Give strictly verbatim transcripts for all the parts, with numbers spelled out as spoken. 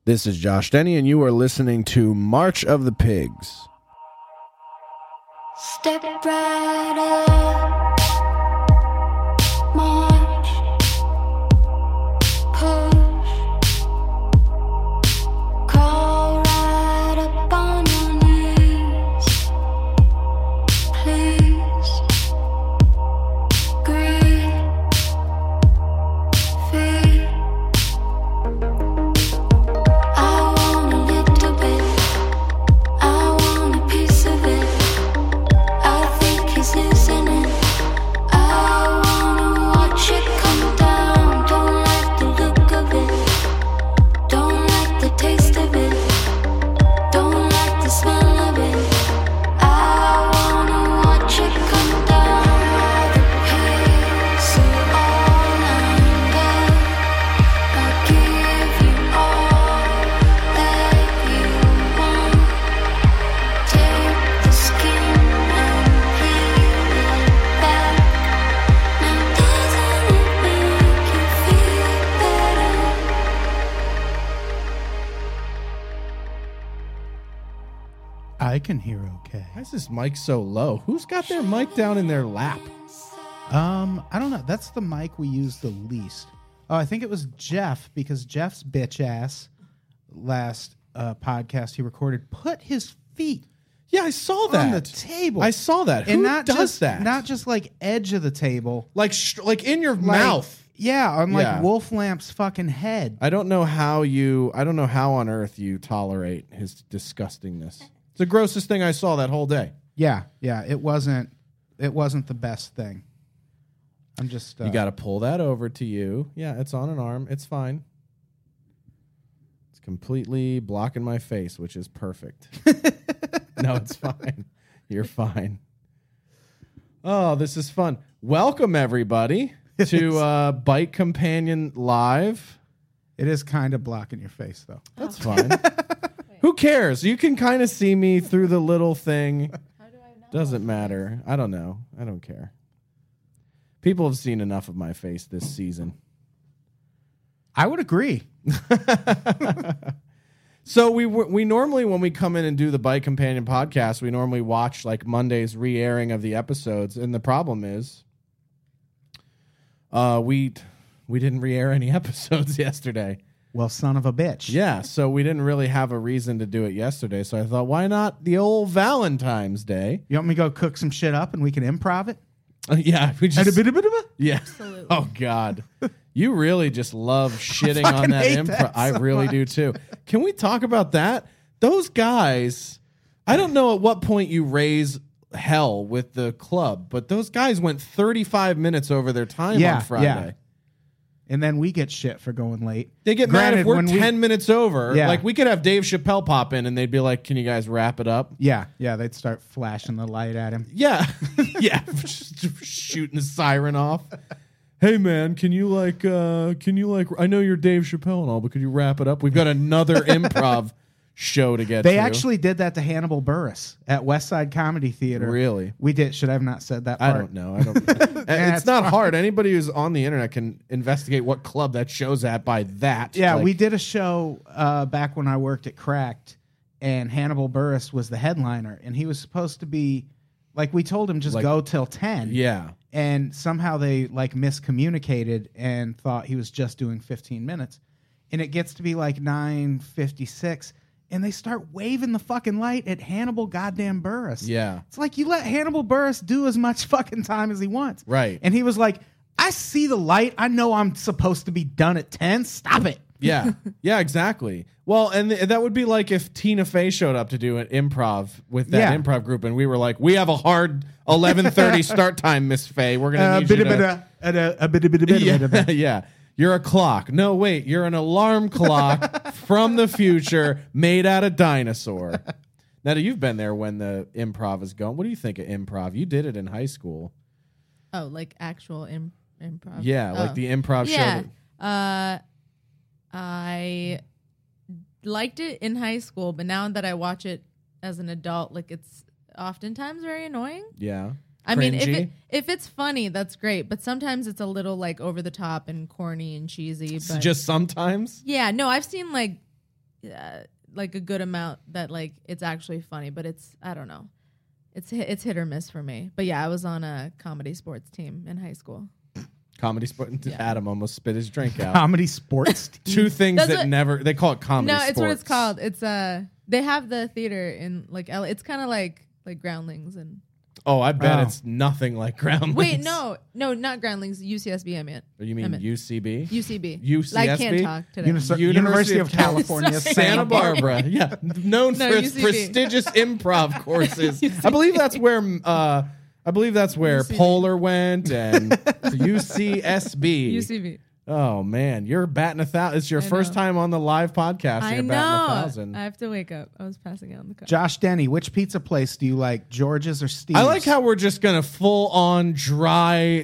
This is Josh Denny, and you are listening to March of the Pigs. Step right up, march, push, crawl right up on your knees, please, grieve, feel. I want a little bit, I want a piece of it. I think he's listening. I wanna watch it come down. Don't like the look of it. Don't like the taste of it. Don't like the smell of it. I wanna watch it come down. The pigs are all I'm got. I'll give you all that you want. Take the skin and peel it back. Now doesn't it make you feel better? I can hear okay. Why is this mic so low? Who's got their mic down in their lap? Um, I don't know. That's the mic we use the least. Oh, I think it was Jeff, because Jeff's bitch ass last uh, podcast he recorded put his feet Yeah, I saw that. on the table. I saw that. and Who not does just, that? Not just like edge of the table. like sh- like in your Like- mouth. Yeah, on like Yeah. Wolf Lamp's fucking head. I don't know how you. I don't know how on earth you tolerate his disgustingness. It's the grossest thing I saw that whole day. Yeah, yeah. It wasn't. It wasn't the best thing. I'm just. Uh, You got to pull that over to you. Yeah, it's on an arm. It's fine. It's completely blocking my face, which is perfect. No, it's fine. You're fine. Oh, this is fun. Welcome, everybody, to uh, Bike Companion Live. It is kind of blocking your face, though. That's fine. Who cares? You can kind of see me through the little thing. How do I know? Doesn't matter. I don't know. I don't care. People have seen enough of my face this season. I would agree. So we w- we normally, when we come in and do the Bike Companion podcast, we normally watch like Monday's re-airing of the episodes, and the problem is, uh, we we didn't re-air any episodes yesterday. Well, son of a bitch. Yeah, so we didn't really have a reason to do it yesterday. So I thought, why not the old Valentine's Day? You want me to go cook some shit up and we can improv it? Uh, yeah, we just Absolutely. yeah. Absolutely. Oh God, you really just love shitting fucking on that hate improv. that I so really do too. Can we talk about that? Those guys. I don't know at what point you raise hell with the club, but those guys went thirty-five minutes over their time Yeah, on Friday. yeah. And then we get shit for going late. They get Granted, mad if we're when we- ten minutes over. Yeah. Like we could have Dave Chappelle pop in and they'd be like, "Can you guys wrap it up?" Yeah, yeah, they'd start flashing the light at him. Yeah, yeah, just shooting the siren off. Hey man, can you like, uh, can you like? I know you're Dave Chappelle and all, but could you wrap it up? We've got another improv show to get. They to. actually did that to Hannibal Buress at West Side Comedy Theater. Really? We did. Should I have not said that I part? don't know. I don't. Yeah, it's not hard. Anybody who's on the internet can investigate what club that show's at by that. Yeah, Like, we did a show uh, back when I worked at Cracked, and Hannibal Buress was the headliner, and he was supposed to be, like, we told him just Like- go till ten. Yeah. And somehow they, like, miscommunicated and thought he was just doing fifteen minutes. And it gets to be, like, nine fifty-six, and they start waving the fucking light at Hannibal goddamn Buress. Yeah. It's like you let Hannibal Buress do as much fucking time as he wants. Right. And he was like, I see the light. I know I'm supposed to be done at ten. Stop it. Yeah. Yeah. Exactly. Well, and th- that would be like if Tina Fey showed up to do an improv with that Yeah. improv group, and we were like, "We have a hard eleven thirty start time, Miss Fey. We're gonna Uh, need you bit, to." bit, uh, a bit, bit, bit, yeah, bit, bit. yeah. You're a clock. No, wait. You're an alarm clock from the future made out of dinosaur. Now, you've been there when the improv is going. What do you think of improv? You did it in high school. Oh, like actual Im- improv. Yeah, like Oh. the improv Yeah. show. that- Uh, I liked it in high school, but now that I watch it as an adult, like it's oftentimes very annoying. Yeah. I mean, if Cringy? it, if it's funny, that's great, but sometimes it's a little like over the top and corny and cheesy. It's But just sometimes. yeah, no, I've seen like uh, like a good amount that like it's actually funny, but it's I don't know. It's hit, it's hit or miss for me. But yeah, I was on a comedy sports team in high school. Comedy sport. Yeah. Adam almost spit his drink out. Comedy sports. Two things That's that what- never. They call it comedy. No, it's what it's sports. called. It's uh they have the theater in like L A. It's kind of like like Groundlings and Oh, I bet Oh. it's nothing like Groundlings. wait, no, no, not Groundlings. U C S B. I meant Or you I mean meant U C B? U C B. U C I S B? can't talk today. Unis- University University of of California, Sorry. Santa Barbara. Yeah, known No, for its U C B. prestigious improv courses. I believe that's where. Uh, I believe that's where U C B. Polar went and U C S B. U C B. Oh man, you're batting a thousand. It's your I first know. time on the live podcast. I You're know. batting a thousand. I have to wake up. I was passing out in the car. Josh Denny, which pizza place do you like, George's or Steve's? I like how we're just gonna full on dry,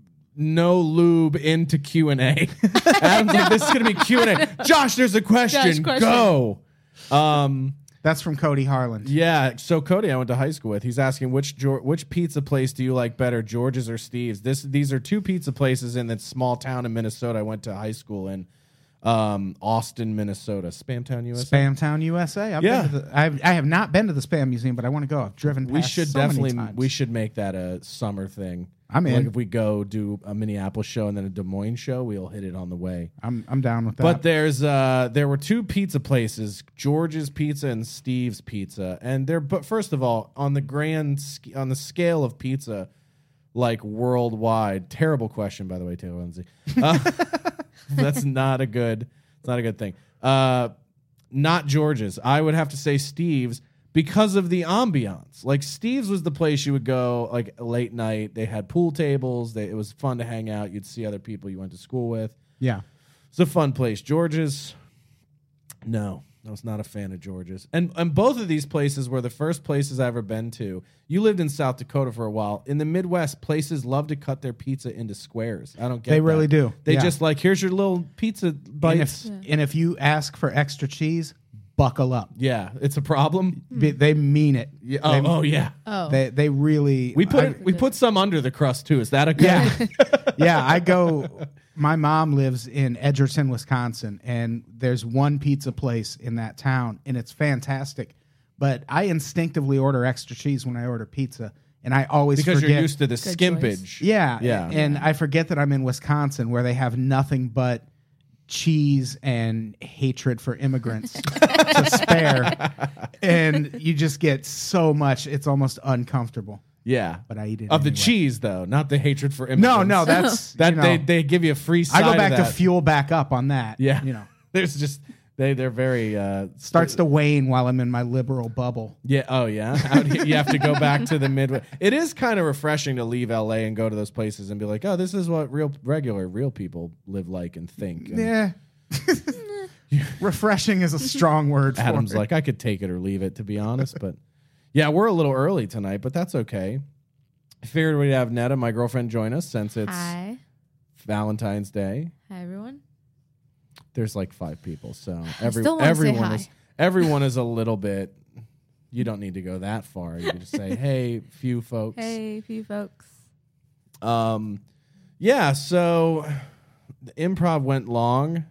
no lube into Q and A. Adam's like, this is gonna be Q and A. Josh, there's a question. Josh, question. Go. Um. That's from Cody Harland. Yeah. So Cody, I went to high school with. He's asking which Geor- which pizza place do you like better, George's or Steve's? This these are two pizza places in that small town in Minnesota. I went to high school in um, Austin, Minnesota. Spamtown, U S A. Spamtown, U S A. I've Yeah. been to the, I've, I have not been to the Spam Museum, but I want to go. I've driven past We should so many definitely times. we should make that a summer thing. I'm in. Like if we go do a Minneapolis show and then a Des Moines show, we'll hit it on the way. I'm I'm down with that. But there's uh there were two pizza places, George's Pizza and Steve's Pizza, and they're but first of all on the grand sk- on the scale of pizza, like worldwide. Terrible question, by the way, Taylor Lindsay. Uh, that's not a good. It's not a good thing. Uh, not George's. I would have to say Steve's because of the ambiance. Like Steve's was the place you would go like late night. They had pool tables. They, it was fun to hang out. You'd see other people you went to school with. yeah. It's a fun place. George's, no, I was not a fan of George's. And and both of these places were the first places I ever been to. You lived in South Dakota for a while. In the Midwest, places love to cut their pizza into squares. I don't get They that. really do. They Yeah. just like, here's your little pizza And bites. if, and if you ask for extra cheese, buckle up. Yeah, it's a problem. Be- They mean it. Yeah. Oh, They, oh yeah. Oh, They they really. We put I- it, we put some under the crust too. Is that a good? Yeah, yeah. I go. My mom lives in Edgerton, Wisconsin, and there's one pizza place in that town, and it's fantastic. But I instinctively order extra cheese when I order pizza, and I always Because forget. you're used to the Good skimpage. Yeah, Yeah. And I forget that I'm in Wisconsin, where they have nothing but cheese and hatred for immigrants to spare, and you just get so much. It's almost uncomfortable. Yeah. But I eat it Of the anyway. cheese though, not the hatred for immigrants. No, no, that's that you know, they they give you a free side I go of back to that. fuel back up on that. Yeah. you know, There's just they they're very uh starts to wane while I'm in my liberal bubble. yeah oh yeah Out here, you have to go back to the Midwest. It is kind of refreshing to leave L A and go to those places and be like, oh, this is what real regular real people live like and think. And Yeah. Refreshing is a strong word for Adam's it. like, I could take it or leave it, to be honest. But yeah, we're a little early tonight, but that's okay. I figured we'd have Netta, my girlfriend, join us since it's hi, Valentine's Day. hi everyone. There's like five people, so every, still wanna say everyone hi. is everyone is a little bit. You don't need to go that far. You can just say, "Hey, few folks." Hey, few folks. Um, yeah. So the improv went long.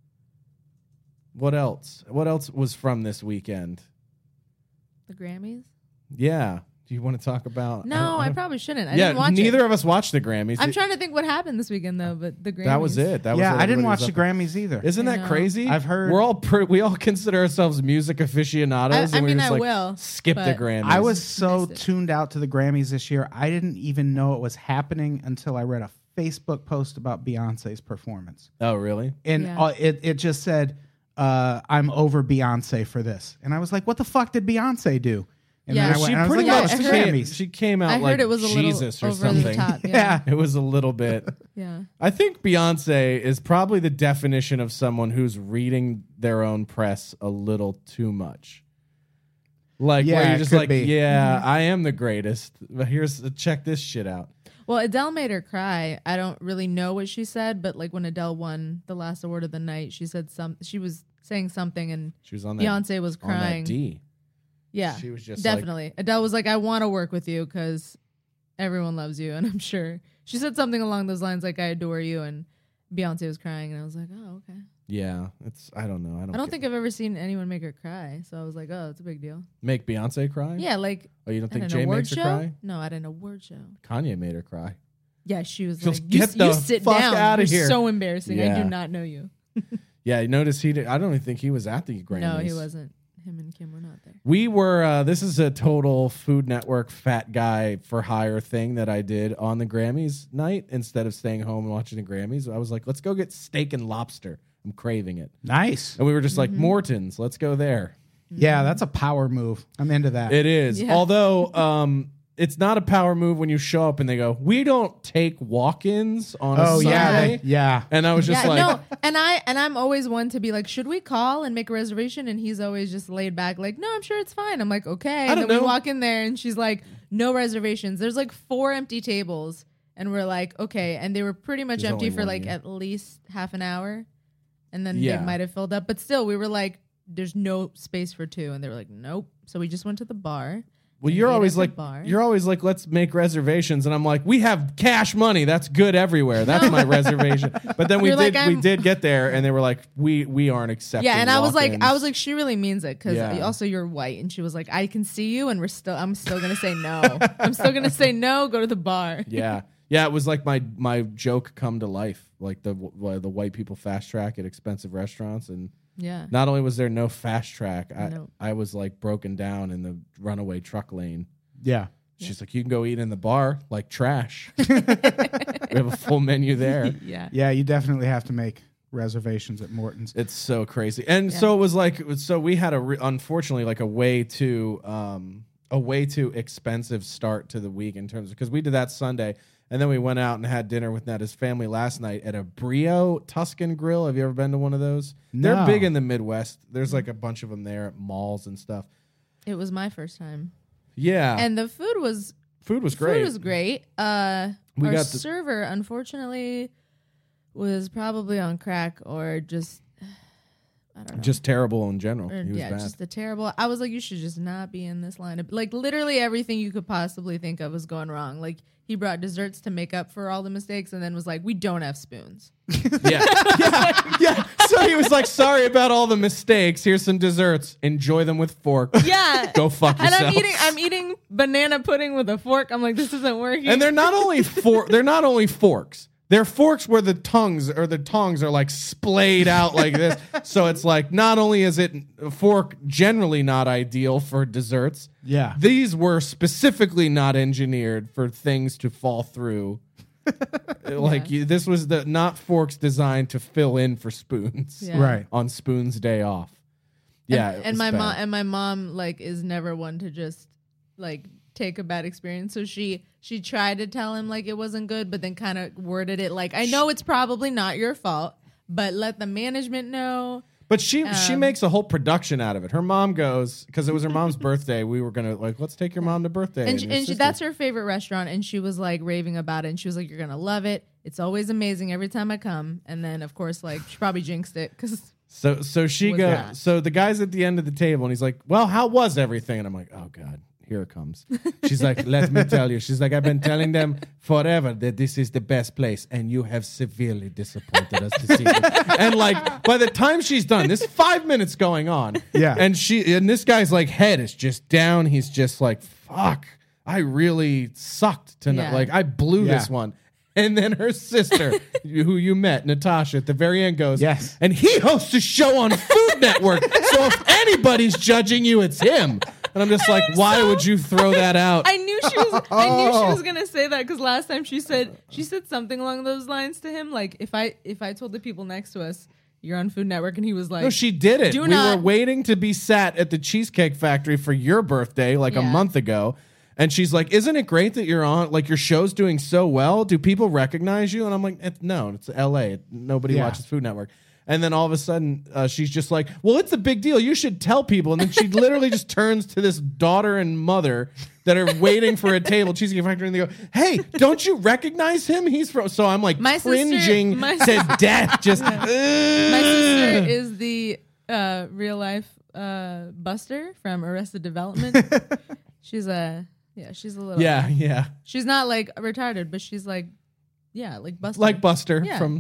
What else? What else was from this weekend? The Grammys. Yeah. Do you want to talk about? No, I, don't- probably shouldn't. I yeah, didn't watch neither it. of us watched the Grammys. I'm trying to think what happened this weekend though, but the Grammys. That was it. That was yeah, what I didn't everybody watch was the up- Grammys either. Isn't I that know. crazy? I've heard- we're all pre- we all consider ourselves music aficionados. I- I and we mean, just I like, will, skip the but- Grammys. I was so Missed it. tuned out to the Grammys this year. I didn't even know it was happening until I read a Facebook post about Beyonce's performance, Oh, really? and Yeah. uh, it it just said, uh, "I'm over Beyonce for this," and I was like, "What the fuck did Beyonce do?" And Yeah, then I she went, and I was pretty like, "Oh, much it's the I heard- Grammys." She came out I heard like it was a Jesus little or over something. the top. Yeah. Yeah. It was a little bit. yeah. I think Beyonce is probably the definition of someone who's reading their own press a little too much. Like Yeah, where it you're just could like, be. yeah, Mm-hmm. I am the greatest. But here's check this shit out. Well, Adele made her cry. I don't really know what she said, but like when Adele won the last award of the night, she said some. She was saying something, and She was on that Beyonce was on that crying. D. Yeah, She was just like- definitely. Adele was like, "I want to work with you because everyone loves you," and I'm sure she said something along those lines, like, "I adore you," and Beyonce was crying, and I was like, "Oh, okay." Yeah, it's I don't know. I don't. I don't get- think I've ever seen anyone make her cry. So I was like, oh, it's a big deal. make Beyonce cry. Yeah, like Oh, you don't at think an Jay award makes her show. cry? No, at an award show. Kanye made her cry. Yeah, she was Just like, you, get s- the you sit fuck down. outta You're here." so embarrassing. I Yeah. do not know you. Yeah, you notice he. Did, I don't even think he was at the Grammys. No, he wasn't. Him and Kim were not there. We were. Uh, this is a total Food Network fat guy for hire thing that I did on the Grammys night instead of staying home and watching the Grammys. I was like, let's go get steak and lobster. I'm craving it. Nice. And we were just like, Mm-hmm. Morton's. Let's go there. Yeah, that's a power move. I'm into that. It is. Yeah. Although um, it's not a power move when you show up and they go, we don't take walk-ins on a oh yeah, Sunday. they- yeah. And I was just yeah, like, no, and I and I'm always one to be like, should we call and make a reservation? And he's always just laid back, like, no, I'm sure it's fine. I'm like, okay. And don't then know. we walk in there, and she's like, no reservations. There's like four empty tables, and we're like, okay. And they were pretty much There's empty only for one like here. at least half an hour, and then Yeah. they might have filled up. But still, we were like, there's no space for two, and they were like, nope. So we just went to the bar. well, and you're ate always at the like, bar. you're always like, let's make reservations, and I'm like, we have cash money. That's good everywhere. That's my reservation. But then we You're did, like, we I'm- did get there, and they were like, we we aren't accepting. Yeah, and I was like, I walk-ins. was like, she really means it because Yeah. also you're white, and she was like, I can see you, and we're still, I'm still gonna say no. I'm still gonna say no. Go to the bar. yeah, yeah. It was like my my joke come to life, like the w- the white people fast track at expensive restaurants, and Yeah. not only was there no fast track, I No. I was like broken down in the runaway truck lane. Yeah. She's like, you can go eat in the bar like trash. We have a full menu there. Yeah. Yeah, you definitely have to make reservations at Morton's. It's so crazy, and Yeah. so it was like, so we had a re- unfortunately like a way too um a way too expensive start to the week in terms of because we did that Sunday, and then we went out and had dinner with Netta's family last night at a Brio Tuscan Grill. Have you ever been to one of those? No. They're big in the Midwest. There's like a bunch of them there at malls and stuff. It was my first time, Yeah, and the food was food was great. Food was great. Uh, We our got the- server, unfortunately, was probably on crack or just I don't know. Just terrible in general. Or, He was yeah, bad. just a terrible. I was like, you should just not be in this line. Like literally everything you could possibly think of was going wrong. Like he brought desserts to make up for all the mistakes, and then was like, we don't have spoons. Yeah, yeah, yeah. So he was like, "Sorry about all the mistakes. Here's some desserts. Enjoy them with fork. Yeah, Go fuck and yourself." I'm eating, I'm eating banana pudding with a fork. I'm like, this isn't working. And they're not only for they're not only forks. They're forks where the tongues or the tongs are like splayed out like this. So it's like not only is it a fork generally not ideal for desserts. Yeah. These were specifically not engineered for things to fall through. Like Yeah. you, this was the not forks designed to fill in for spoons. Yeah. Right. On Spoon's day off. Yeah, and, it and was my bad. mom and my mom like is never one to just like take a bad experience. So she she tried to tell him like it wasn't good, but then kind of worded it like, I know it's probably not your fault, but let the management know. But she she Um, makes a whole production out of it. Her mom goes because it was her mom's birthday. We were gonna like let's take your mom to birthday. And, she, your and she, sister's. that's her favorite restaurant, and she was like raving about it, and she was like, "You're gonna love it. It's always amazing every time I come." And then of course like she probably jinxed it because So so she was goes. not. So the guy's at the end of the table, and he's like, "Well, how was everything?" And I'm like, "Oh God, here it comes." She's like, "Let me tell you." She's like, "I've been telling them forever that this is the best place, and you have severely disappointed us this evening." And like, by the time she's done, this five minutes going on, Yeah. and she and this guy's like head is just down. He's just like, "Fuck, I really sucked tonight. Yeah. Like I blew Yeah. this one." And then her sister, who you met, Natasha, at the very end goes, Yes. and he hosts a show on Food Network. So if anybody's judging you, it's him. And I'm just like, why so- would you throw that out? I knew she was. I knew she Oh. was gonna say that because last time she said she said something along those lines to him. Like if I if I told the people next to us you're on Food Network, and he was like, No, she did it. Do we not- were waiting to be sat at the Cheesecake Factory for your birthday like a Yeah. month ago. And she's like, isn't it great that you're on, like your show's doing so well? Do people recognize you? And I'm like, it's, no, it's L A. Nobody Yeah. watches Food Network. And then all of a sudden, uh, she's just like, well, it's a big deal. You should tell people. And then she literally just turns to this daughter and mother that are waiting for a table, Cheesecake Factory, and they go, hey, don't you recognize him? He's from. So I'm like My sister- cringing my to death. Just, my sister is the uh, real life uh, Buster from Arrested Development. She's a yeah, she's a little yeah, yeah. She's not like retarded, but she's like yeah, like Buster. Like Buster Yeah. from.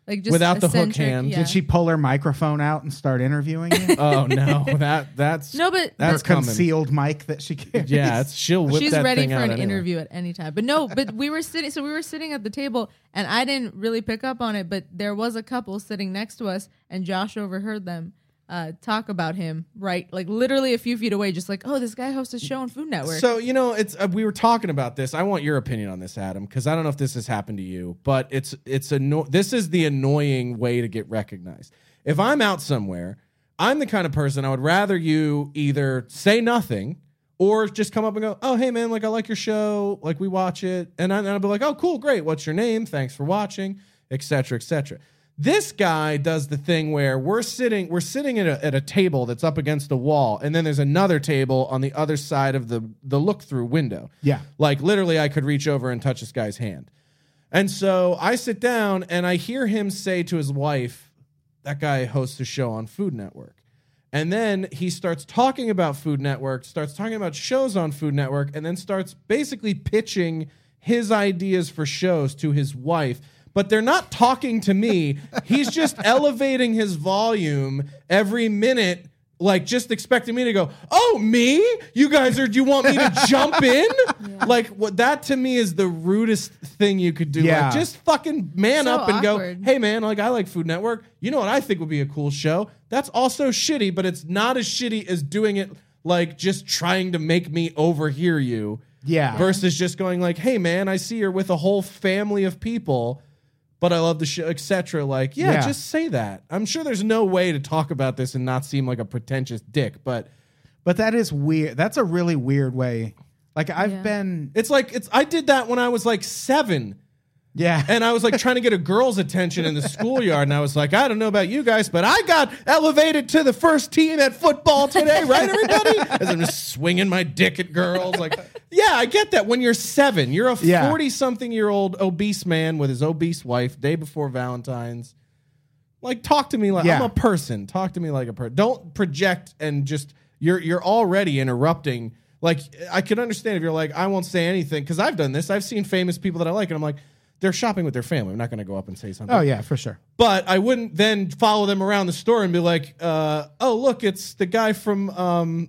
Like just Without the hook eccentric, hand. yeah. Did she pull her microphone out and start interviewing you? Oh no, that that's No, but that's Her coming. concealed mic that she carries. Yeah, it's, she'll whip she's that ready thing for out an anyway. interview at any time. But no, but we were sitting. So we were sitting at the table, and I didn't really pick up on it. But there was a couple sitting next to us, and Josh overheard them uh, talk about him. Right, like literally a few feet away, just like, oh, this guy hosts a show on Food Network. So you know, it's uh, we were talking about this. I want your opinion on this, Adam, because I don't know if this has happened to you, but it's it's anno- This is the annoying way to get recognized. If I'm out somewhere, I'm the kind of person I would rather you either say nothing or just come up and go, "Oh, hey man, like I like your show, like we watch it," and, I, and I'll be like, "Oh, cool, great. What's your name? Thanks for watching," et cetera, et cetera. This guy does the thing where we're sitting, we're sitting at a, at a table that's up against a wall, and then there's another table on the other side of the the look-through window. Yeah. Like literally, I could reach over and touch this guy's hand. And so I sit down and I hear him say to his wife, that guy hosts a show on Food Network. And then he starts talking about Food Network, starts talking about shows on Food Network, and then starts basically pitching his ideas for shows to his wife. But they're not talking to me. He's just elevating his volume every minute, like just expecting me to go, "Oh, me? You guys are, do you want me to jump in?" Yeah. Like what that to me is the rudest thing you could do. Yeah. Like just fucking man So up and awkward. go, "Hey man, like I like Food Network. You know what I think would be a cool show? That's also shitty, but it's not as shitty as doing it like just trying to make me overhear you." Yeah. Versus just going like, "Hey man, I see you're with a whole family of people, but I love the show," et cetera. Like, yeah, Yeah. just say that. I'm sure there's no way to talk about this and not seem like a pretentious dick, but But that is weird. That's a really weird way. Like I've Yeah. been, it's like it's. I did that when I was like seven, yeah. and I was like trying to get a girl's attention in the schoolyard, and I was like, I don't know about you guys, but I got elevated to the first team at football today, right, everybody? As I'm just swinging my dick at girls, like, yeah, I get that. When you're seven, you're a Yeah. forty-something-year-old obese man with his obese wife, day before Valentine's. Like, talk to me like Yeah. I'm a person. Talk to me like a person. Don't project and just you're you're already interrupting. Like, I could understand if you're like, I won't say anything because I've done this. I've seen famous people that I like, and I'm like, they're shopping with their family. I'm not going to go up and say something. Oh yeah, for sure. But I wouldn't then follow them around the store and be like, uh, oh, look, it's the guy from um,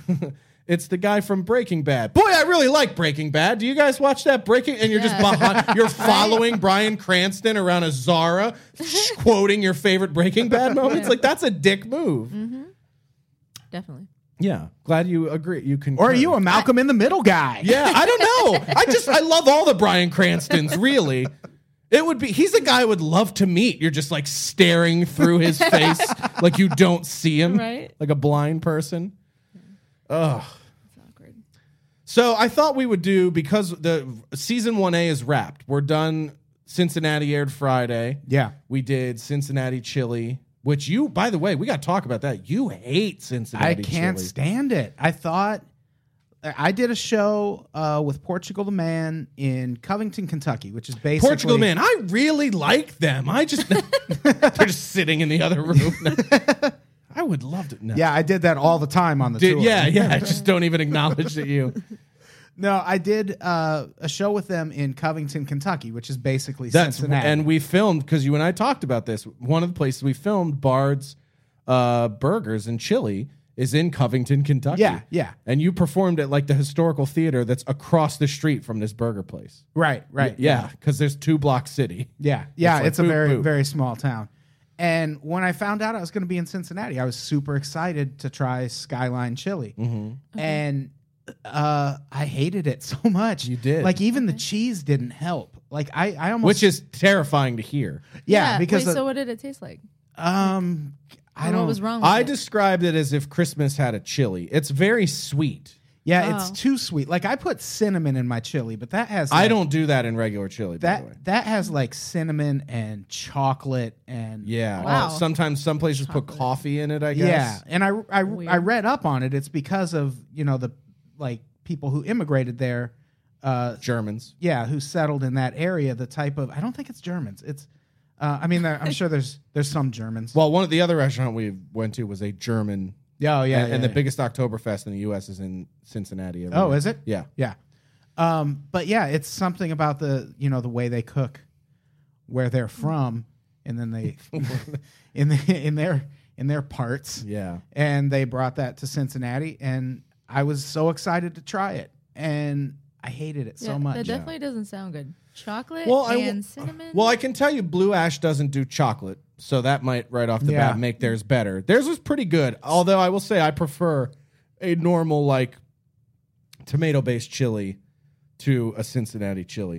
it's the guy from Breaking Bad. Boy, I really like Breaking Bad. Do you guys watch that Breaking? And you're just Yeah. behind, you're following Bryan Cranston around a Zara, quoting your favorite Breaking Bad moments. Yeah. Like that's a dick move. Definitely. Yeah, glad you agree. You can. Or are you a Malcolm in the Middle guy? Yeah, I don't know. I just I love all the Bryan Cranstons. Really, it would be. He's a guy I would love to meet. You're just like staring through his face, like you don't see him, Right. like a blind person. Ugh. It's awkward. So I thought we would do because the season one A is wrapped. We're done. Cincinnati aired Friday. Yeah. We did Cincinnati chili, which you, by the way, we got to talk about that. You hate Cincinnati I can't chili. stand it. I thought I did a show uh, with Portugal the Man in Covington, Kentucky, which is basically Portugal Man, I really like them. I just they're just sitting in the other room. I would love to. No. Yeah, I did that all the time on the Did, tour. yeah, yeah. I just don't even acknowledge that you. No, I did uh, a show with them in Covington, Kentucky, which is basically That's Cincinnati. and we filmed because you and I talked about this. One of the places we filmed Bard's uh, Burgers and Chili is in Covington, Kentucky. Yeah, yeah. And you performed at like the historical theater that's across the street from this burger place. right, right. Yeah, because there's two block city. Yeah, yeah, It's it's, like a boop, very, boop. very small town. And when I found out I was going to be in Cincinnati, I was super excited to try Skyline Chili. Mm-hmm. And uh, I hated it so much. You did. Like, even the cheese didn't help. Like, I, I almost... Which is terrifying to hear. yeah, because... Wait, the- so what did it taste like? um, I Or don't... what was wrong with I it? described it as if Christmas had a chili. It's very sweet. Yeah, it's Oh. too sweet. Like, I put cinnamon in my chili, but that has... I like- don't do that in regular chili, by the way. That, that has, like, cinnamon and chocolate and... Yeah. Wow. Sometimes some places put Chocolate. coffee in it, I guess. Yeah, and I, I, Weird. I read up on it. It's because of, you know, the, like, people who immigrated there... Uh, Germans. yeah, who settled in that area, the type of I don't think it's Germans. It's uh, I mean, there, I'm sure there's there's some Germans. Well, one of the other restaurant we went to was a German. yeah, oh, yeah, and, yeah, and the yeah. biggest Oktoberfest in the U S is in Cincinnati. every Oh, year. is it? Yeah. Yeah. Um, but yeah, it's something about the you know the way they cook, where they're from, and then they in the, in their in their parts. Yeah. And they brought that to Cincinnati, and I was so excited to try it, and I hated it Yeah, so much. That definitely doesn't sound good. Chocolate Well, I and w- cinnamon. Well, I can tell you Blue Ash doesn't do chocolate, so that might right off the Yeah. bat make theirs better. Theirs was pretty good, although I will say I prefer a normal like tomato-based chili to a Cincinnati chili.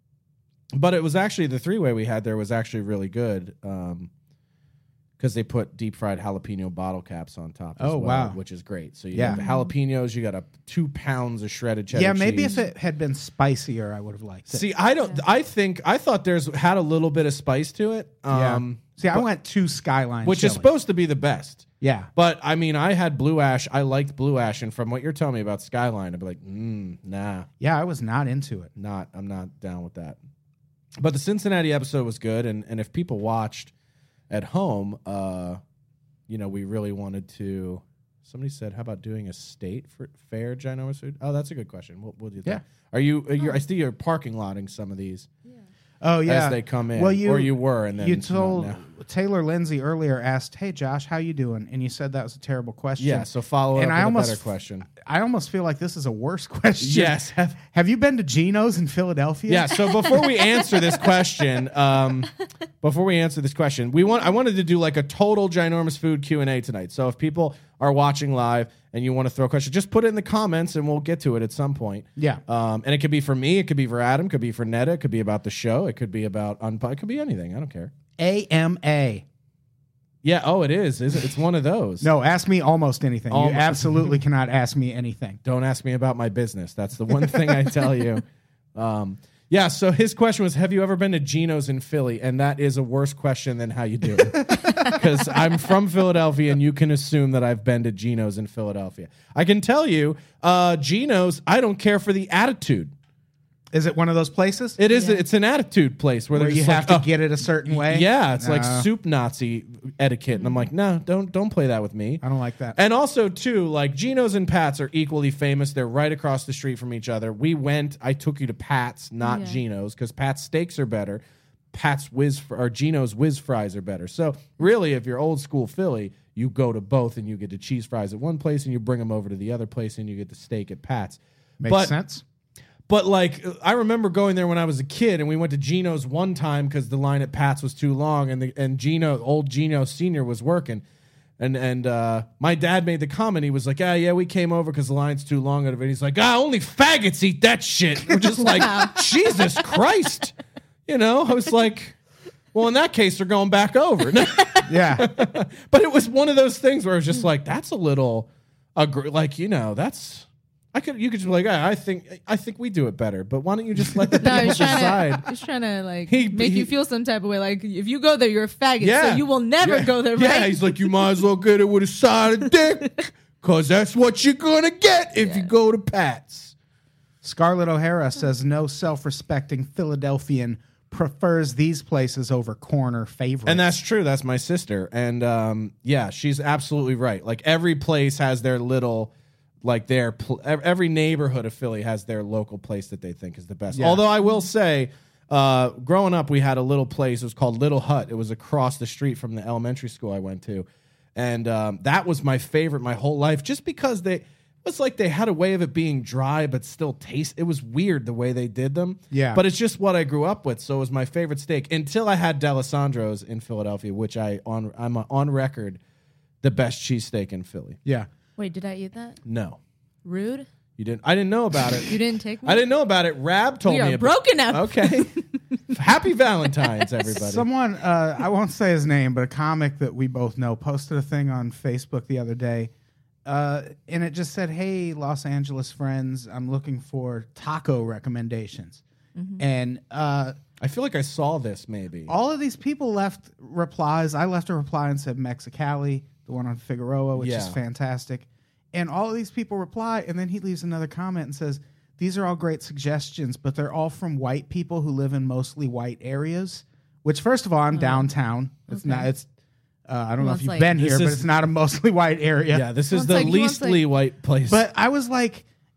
But it was actually the three-way we had there was actually really good um, because they put deep-fried jalapeno bottle caps on top as Oh, well, wow. which is great. So you Yeah. have the jalapenos, you got a two pounds of shredded cheddar yeah, maybe cheese. if it had been spicier, I would have liked it. See, I don't. I think I thought theirs had a little bit of spice to it. yeah. Um, See, I but- went to Skyline, which is chili. supposed to be the best. Yeah. But I mean, I had Blue Ash. I liked Blue Ash, and from what you're telling me about Skyline, I'd be like, mm, nah, Yeah, I was not into it. not. I'm not down with that. But the Cincinnati episode was good, and and if people watched at home, uh, you know, we really wanted to. Somebody said, "How about doing a state for fair ginormous food?" Oh, that's a good question. What will you think? Yeah. Are you? Are you I see you're parking lotting some of these Oh yeah, as they come in. Well, you or you were, and then you not told now. Taylor Lindsay earlier asked, "Hey Josh, how you doing?" And you said that was a terrible question. Yeah. So follow it And up I with almost a better question. I almost feel like this is a worse question. Yes. Have you been to Geno's in Philadelphia? Yeah. So before we answer this question, um, before we answer this question, we want I wanted to do like a total ginormous food Q and A tonight. So if people are watching live and you want to throw a question, just put it in the comments and we'll get to it at some point. Yeah. Um, and it could be for me, it could be for Adam, it could be for Netta, it could be about the show, it could be about unpo- it could be anything. I don't care. A M A. Yeah. Oh, it is. Is it? It's one of those. No, ask me almost anything. Almost. You absolutely cannot ask me anything. Don't ask me about my business. That's the one thing I tell you. Um, yeah, so his question was, have you ever been to Geno's in Philly? And that is a worse question than how you do it. Because I'm from Philadelphia, and you can assume that I've been to Geno's in Philadelphia. I can tell you, uh, Geno's, I don't care for the attitude. Is it one of those places It is. Yeah. It's an attitude place where, where they're you just have like, to "Oh, get it a certain way? yeah, it's like No. soup Nazi etiquette. And I'm like, no, don't don't play that with me. I don't like that. And also, too, like Geno's and Pat's are equally famous. They're right across the street from each other. We went, I took you to Pat's, not Yeah. Geno's, because Pat's steaks are better. Pat's whiz or Geno's whiz fries are better. So really, if you're old school Philly, you go to both and you get the cheese fries at one place and you bring them over to the other place and you get the steak at Pat's. Makes but, sense. But like, I remember going there when I was a kid, and we went to Geno's one time because the line at Pat's was too long, and the and Gino, old Gino Senior, was working, and and uh, my dad made the comment. He was like, "Ah, yeah, we came over because the line's too long." And he's like, "Ah, only faggots eat that shit." We're just like, Jesus Christ, you know? I was like, well, in that case, they're going back over. Yeah. But it was one of those things where it was just like, that's a little, aggr- like you know, that's. I could, you could just be like, ah, I think, I think we do it better. But why don't you just let the No, people he's trying decide? to he's trying to like He- make he- you feel some type of way. Like if you go there, you're a faggot, Yeah. so you will never Yeah. go there. Yeah, Right? he's like, you might as well get it with a side of dick, because that's what you're gonna get if you go to Pat's. Scarlett O'Hara says no self-respecting Philadelphian prefers these places over corner favorites. And that's true. That's my sister, and um, yeah, she's absolutely right. Like every place has their little. Like their pl- every neighborhood of Philly has their local place that they think is the best. Yeah. Although I will say, uh, growing up, we had a little place. It was called Little Hut. It was across the street from the elementary school I went to, and um, that was my favorite my whole life. Just because they it was like they had a way of it being dry but still taste. It was weird the way they did them. Yeah. but it's just what I grew up with. So it was my favorite steak until I had D'Alessandro's in Philadelphia, which I on I'm on record the best cheesesteak in Philly. yeah. Wait, did I eat that? No. Rude. You didn't. I didn't know about it. You didn't take me. I didn't know about it. Rab told We me. are about- broken up. Okay. Happy Valentine's, everybody. Someone, uh, I won't say his name, but a comic that we both know posted a thing on Facebook the other day, uh, and it just said, "Hey, Los Angeles friends, I'm looking for taco recommendations." And uh, I feel like I saw this. Maybe. all of these people left replies. I left a reply and said Mexicali, the one on Figueroa, which is Yeah. fantastic. And all of these people reply, and then he leaves another comment and says, "These are all great suggestions, but they're all from white people who live in mostly white areas." Which, first of all, I'm downtown. It's okay. not. It's. Uh, I don't know Well, if it's you've like- been This here, but is- it's not a mostly white area. Yeah, this Well, is it's the like he wants, leastly white place. But I was like,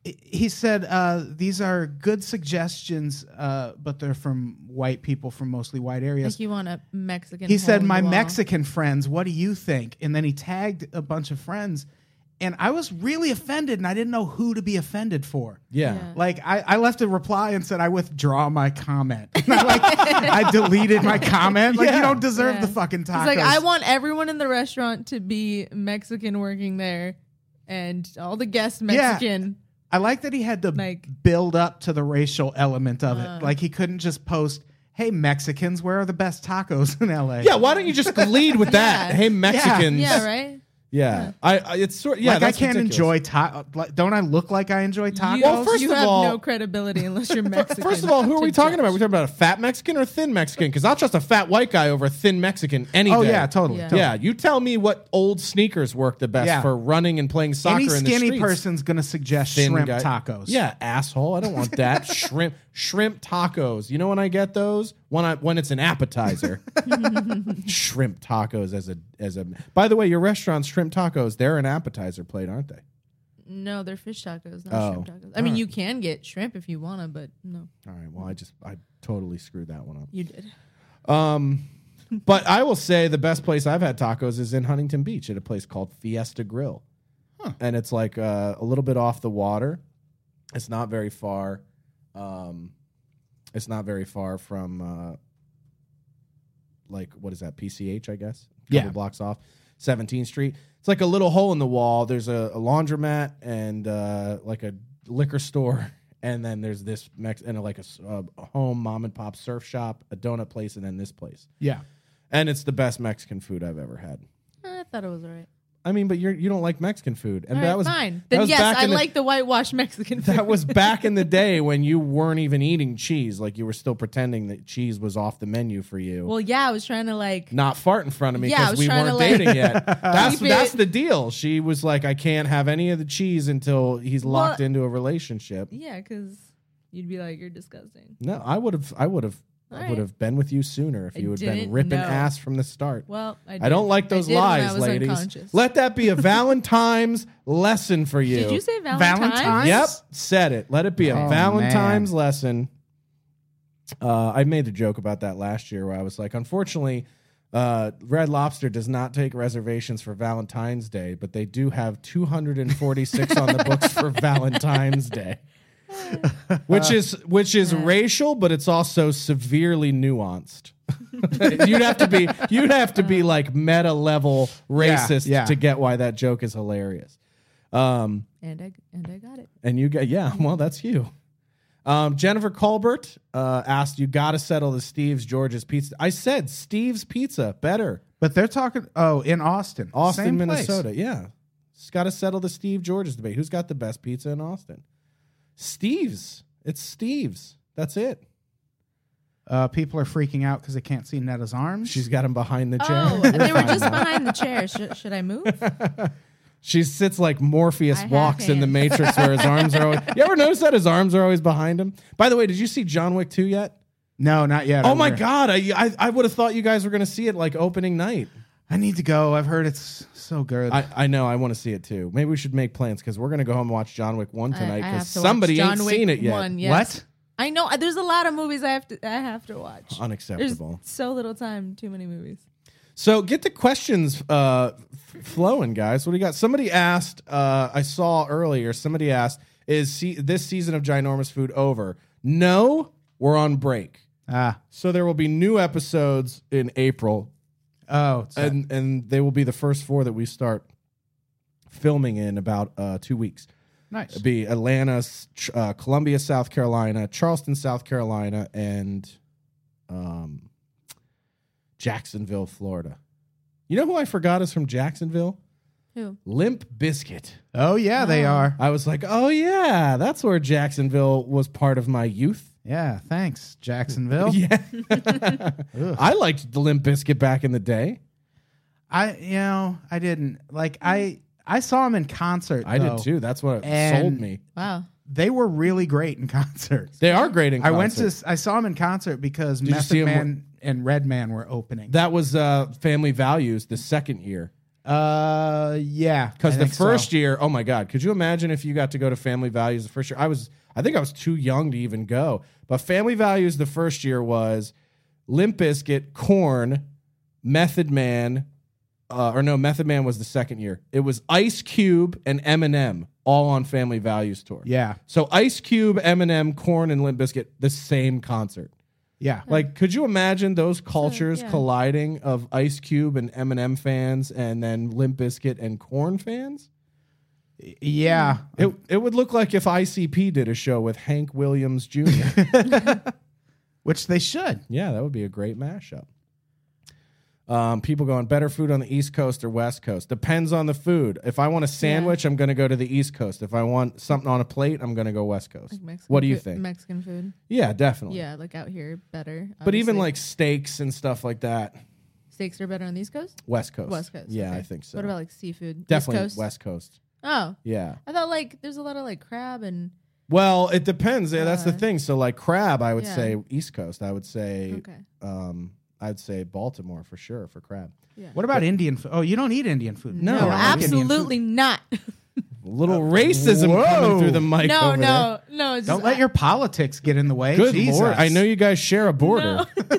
he said uh, these are good suggestions, uh, but they're from white people from mostly white areas. Like you want a Mexican. He said, hole in "My the wall." Mexican friends, what do you think?" And then he tagged a bunch of friends, and I was really offended, and I didn't know who to be offended for. Yeah. Yeah. Like I, I left a reply and said I withdraw my comment. And I, like I deleted my comment. Like Yeah. you don't deserve Yeah. the fucking tacos. He's like, I want everyone in the restaurant to be Mexican working there, and all the guests Mexican. I like that he had to Like- build up to the racial element of Uh. it. Like he couldn't just post, "Hey Mexicans, where are the best tacos in L A?" Yeah, why don't you just lead with that? Yeah. Hey, Mexicans. Yeah, right. Yeah. I, I it's sort yeah, like I that's can't ridiculous. enjoy ta- like, don't I look like I enjoy tacos? You, Well, first you of have all- no credibility unless you're Mexican. First of all, who are to we talking judge. about? Are we talking about a fat Mexican or a thin Mexican? Because I'll trust a fat white guy over a thin Mexican any Oh day. yeah, totally. Yeah. totally. Yeah, you tell me what old sneakers work the best Yeah. for running and playing soccer Any in the skinny streets. person's gonna suggest Thin shrimp guy- tacos. Yeah, asshole. I don't want that. shrimp shrimp tacos. You know when I get those? When I when it's an appetizer. Shrimp tacos as a as a By the way, your restaurant's shrimp tacos, they're an appetizer plate, aren't they? No, they're fish tacos, not Oh. shrimp tacos. I mean, you can get shrimp if you want to, but no, All right. Well, I just I totally screwed that one up. you did. Um, but I will say the best place I've had tacos is in Huntington Beach at a place called Fiesta Grill, and it's like uh, a little bit off the water. It's not very far. Um, it's not very far from uh, like what is that? P C H, I guess. A couple Yeah. blocks off seventeenth Street. It's like a little hole in the wall. There's a, a laundromat and uh, like a liquor store. And then there's this Mex- and like a, s- uh, a home mom and pop surf shop, a donut place, and then this place. Yeah. And it's the best Mexican food I've ever had. I thought it was all right. I mean, but you're you don't like Mexican food, and All that right, was fine. that Then was yes, back I in the- like the whitewashed Mexican food. That was back in the day when you weren't even eating cheese, like you were still pretending that cheese was off the menu for you. Well, yeah, I was trying to like. Not fart in front of me Yeah, I because was we trying weren't to, like, dating yet. That's keep that's it- the deal. She was like, I can't have any of the cheese until he's locked Well- into a relationship. Yeah, because you'd be like, you're disgusting. No, I would have. I would have. All I right. would have been with you sooner if I you had been didn't ripping know. ass from the start. Well, I, I don't did. like I those did when I lies, was ladies. unconscious. Let that be a Valentine's lesson for you. Did you say Valentine's? Valentine's? Yep, said it. Let it be a Oh, Valentine's man. lesson. Uh, I made a joke about that last year where I was like, unfortunately, uh, Red Lobster does not take reservations for Valentine's Day, but they do have two hundred forty-six on the books for Valentine's Day. Which is which is racial, but it's also severely nuanced. you'd have to be you'd have to be like meta level racist yeah. to get why that joke is hilarious. Um, And I and I got it. and you get yeah, well that's you. Um, Jennifer Colbert uh, asked, "You got to settle the Steve's George's Pizza." I said Steve's Pizza better. But they're talking. Oh, in Austin, Austin, Same place. Minnesota. Yeah, it's got to settle the Steve George's debate. Who's got the best pizza in Austin? Steve's. It's Steve's. That's it. Uh, people are freaking out because they can't see Netta's arms. She's got him behind the chair. Oh, You're they were fine just now. behind the chair. Should, should I move? She sits like Morpheus I have walks in the hands. Matrix, where his arms are always. You ever notice that his arms are always behind him? By the way, did you see John Wick two yet? no, not yet. Oh I'm my there. God! I I, I would have thought you guys were going to see it like opening night. I need to go. I've heard it's so good. I, I know. I want to see it too. Maybe we should make plans because we're going to go home and watch John Wick one I- tonight I because have to watch somebody John ain't Wick seen it yet. one, yes. What? I know. There's a lot of movies I have to. I have to watch. There's Unacceptable. so little time. Too many movies. So get the questions uh, f- flowing, guys. What do you got? Somebody asked. Uh, I saw earlier. Somebody asked, "Is se- this season of Ginormous Food over?" No, we're on break. Ah. So there will be new episodes in April, Oh. So, and and they will be the first four that we start filming in about uh, two weeks. nice. It'll be Atlanta, s- Ch- uh, Columbia, South Carolina, Charleston, South Carolina, and um, Jacksonville, Florida. You know who I forgot is from Jacksonville? Who? Limp Bizkit. Oh yeah, they Oh. are. I was like, oh yeah, that's where Jacksonville was part of my youth. Yeah. Thanks, Jacksonville. Yeah, Ugh. I liked the Limp Bizkit back in the day. I you know I didn't like I I saw them in concert. I though. did too. That's what And- sold me. Wow. They were really great in concert. They are great in I concert. went to I saw them in concert because Did you see Method 'em Man and Redman were opening. That was uh, Family Values the second year. Uh, yeah. Because I the think so. first year, oh my God, could you imagine if you got to go to Family Values the first year? I was, I think I was too young to even go. But Family Values the first year was Limp Bizkit, Korn, Method Man, uh, or no, Method Man was the second year. It was Ice Cube and Eminem all on Family Values tour. Yeah. So Ice Cube, Eminem, Korn, and Limp Bizkit, the same concert. Yeah. Like, could you imagine those cultures yeah. colliding of Ice Cube and Eminem fans and then Limp Bizkit and Korn fans? Yeah. It it would look like if I C P did a show with Hank Williams Junior Which they should. Yeah, that would be a great mashup. Um, people going, better food on the East Coast or West Coast? Depends on the food. If I want a sandwich, I'm going to go to the East Coast. If I want something on a plate, I'm going to go West Coast. Like Mexican What do you food- think? Mexican food. Yeah, definitely. Yeah, like out here, better. But even obviously. like steaks and stuff like that, steaks are better on the East Coast. West Coast. West Coast. Yeah, okay. I think so. What about like seafood? Definitely East Coast? West Coast. Oh, Yeah. I thought like there's a lot of like crab and Well, it depends. Yeah, that's the Uh, thing. So, like crab, I would yeah. say East Coast. I would say, okay. um, I'd say Baltimore for sure for crab. Yeah. What about Indian food? Oh, you don't eat Indian food. No, No, I don't like Indian absolutely not. Little racism whoa. coming through the mic. no, over no, no. It's Don't just, let your politics get in the way. there. Good Jesus. lord! I know you guys share a border. No.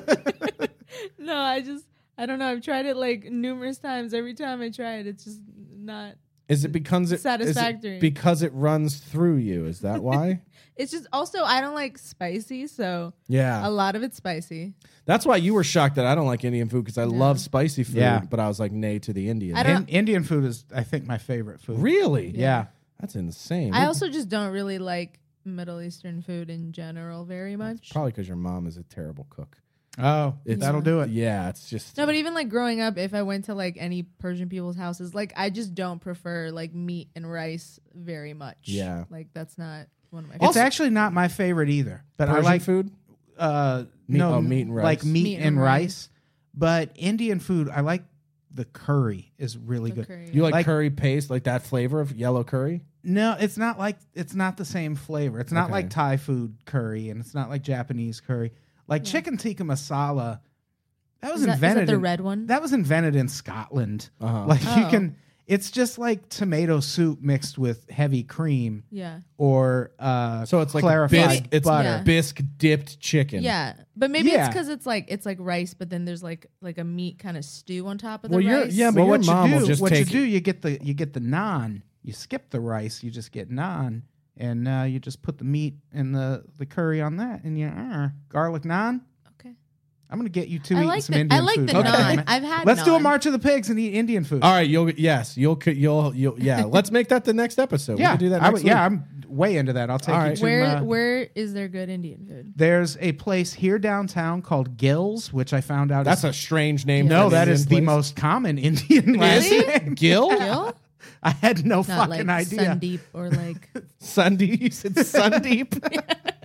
no, I just I don't know. I've tried it like numerous times. Every time I try it, it's just not. Is it because it is it Satisfactory. because it runs through you? Is that why? It's just also I don't like spicy, so Yeah, a lot of it's spicy. that's why you were shocked that I don't like Indian food because I love spicy food. Yeah. But I was like, nay to the Indian. I don't- In- Indian food is, I think, my favorite food. Really? Yeah. That's insane. I also just don't really like Middle Eastern food in general very much. Probably because your mom is a terrible cook. Oh, It's- that'll do it. Yeah, it's just No, but even like growing up, if I went to like any Persian people's houses, like I just don't prefer like meat and rice very much. Yeah. like that's not one of my. It's favorites. actually not my favorite either. But Persian I like food. uh Meat- no oh, meat and rice. like meat, Meat and, and rice. rice. But Indian food, I like the curry is really The good. curry. You like, Like- curry paste, like that flavor of yellow curry? No, it's not like it's not the same flavor. It's not Okay. like Thai food curry, and it's not like Japanese curry. Like Yeah. chicken tikka masala, that was Is that, is that invented. the in, red one? that was invented in Scotland. Uh-huh. Like you Oh. can, it's just like tomato soup mixed with heavy cream yeah, or uh, So it's like clarified bisque, it's butter. Yeah. bisque dipped chicken. yeah. But maybe Yeah. it's because it's like it's like rice, but then there's like like a meat kind of stew on top of the Well, you're- rice. yeah, but Well, your what mom you will do, just what take- you do, you get the you get the naan. You skip the rice. You just get naan, and uh, you just put the meat and the the curry on that, and you uh, garlic naan. okay. I'm gonna get you two I eating like some the Indian I like food. the Okay. naan. I've had. Let's do a naan. March of the Pigs and eat Indian food. All right, you'll yes, you'll you'll you'll yeah. Let's make that the next episode. yeah, we can do that. I Next would- yeah, week. I'm way into that. I'll take All you right. to. Where uh, where is there good Indian food? There's a place here downtown called Gills, which I found out. That's is, a strange name. no, for an that Indian is the place. most common Indian last Really? name. Gil Gil? I had no Not fucking like idea. Sundeep or like Sundeep. You said Sundeep.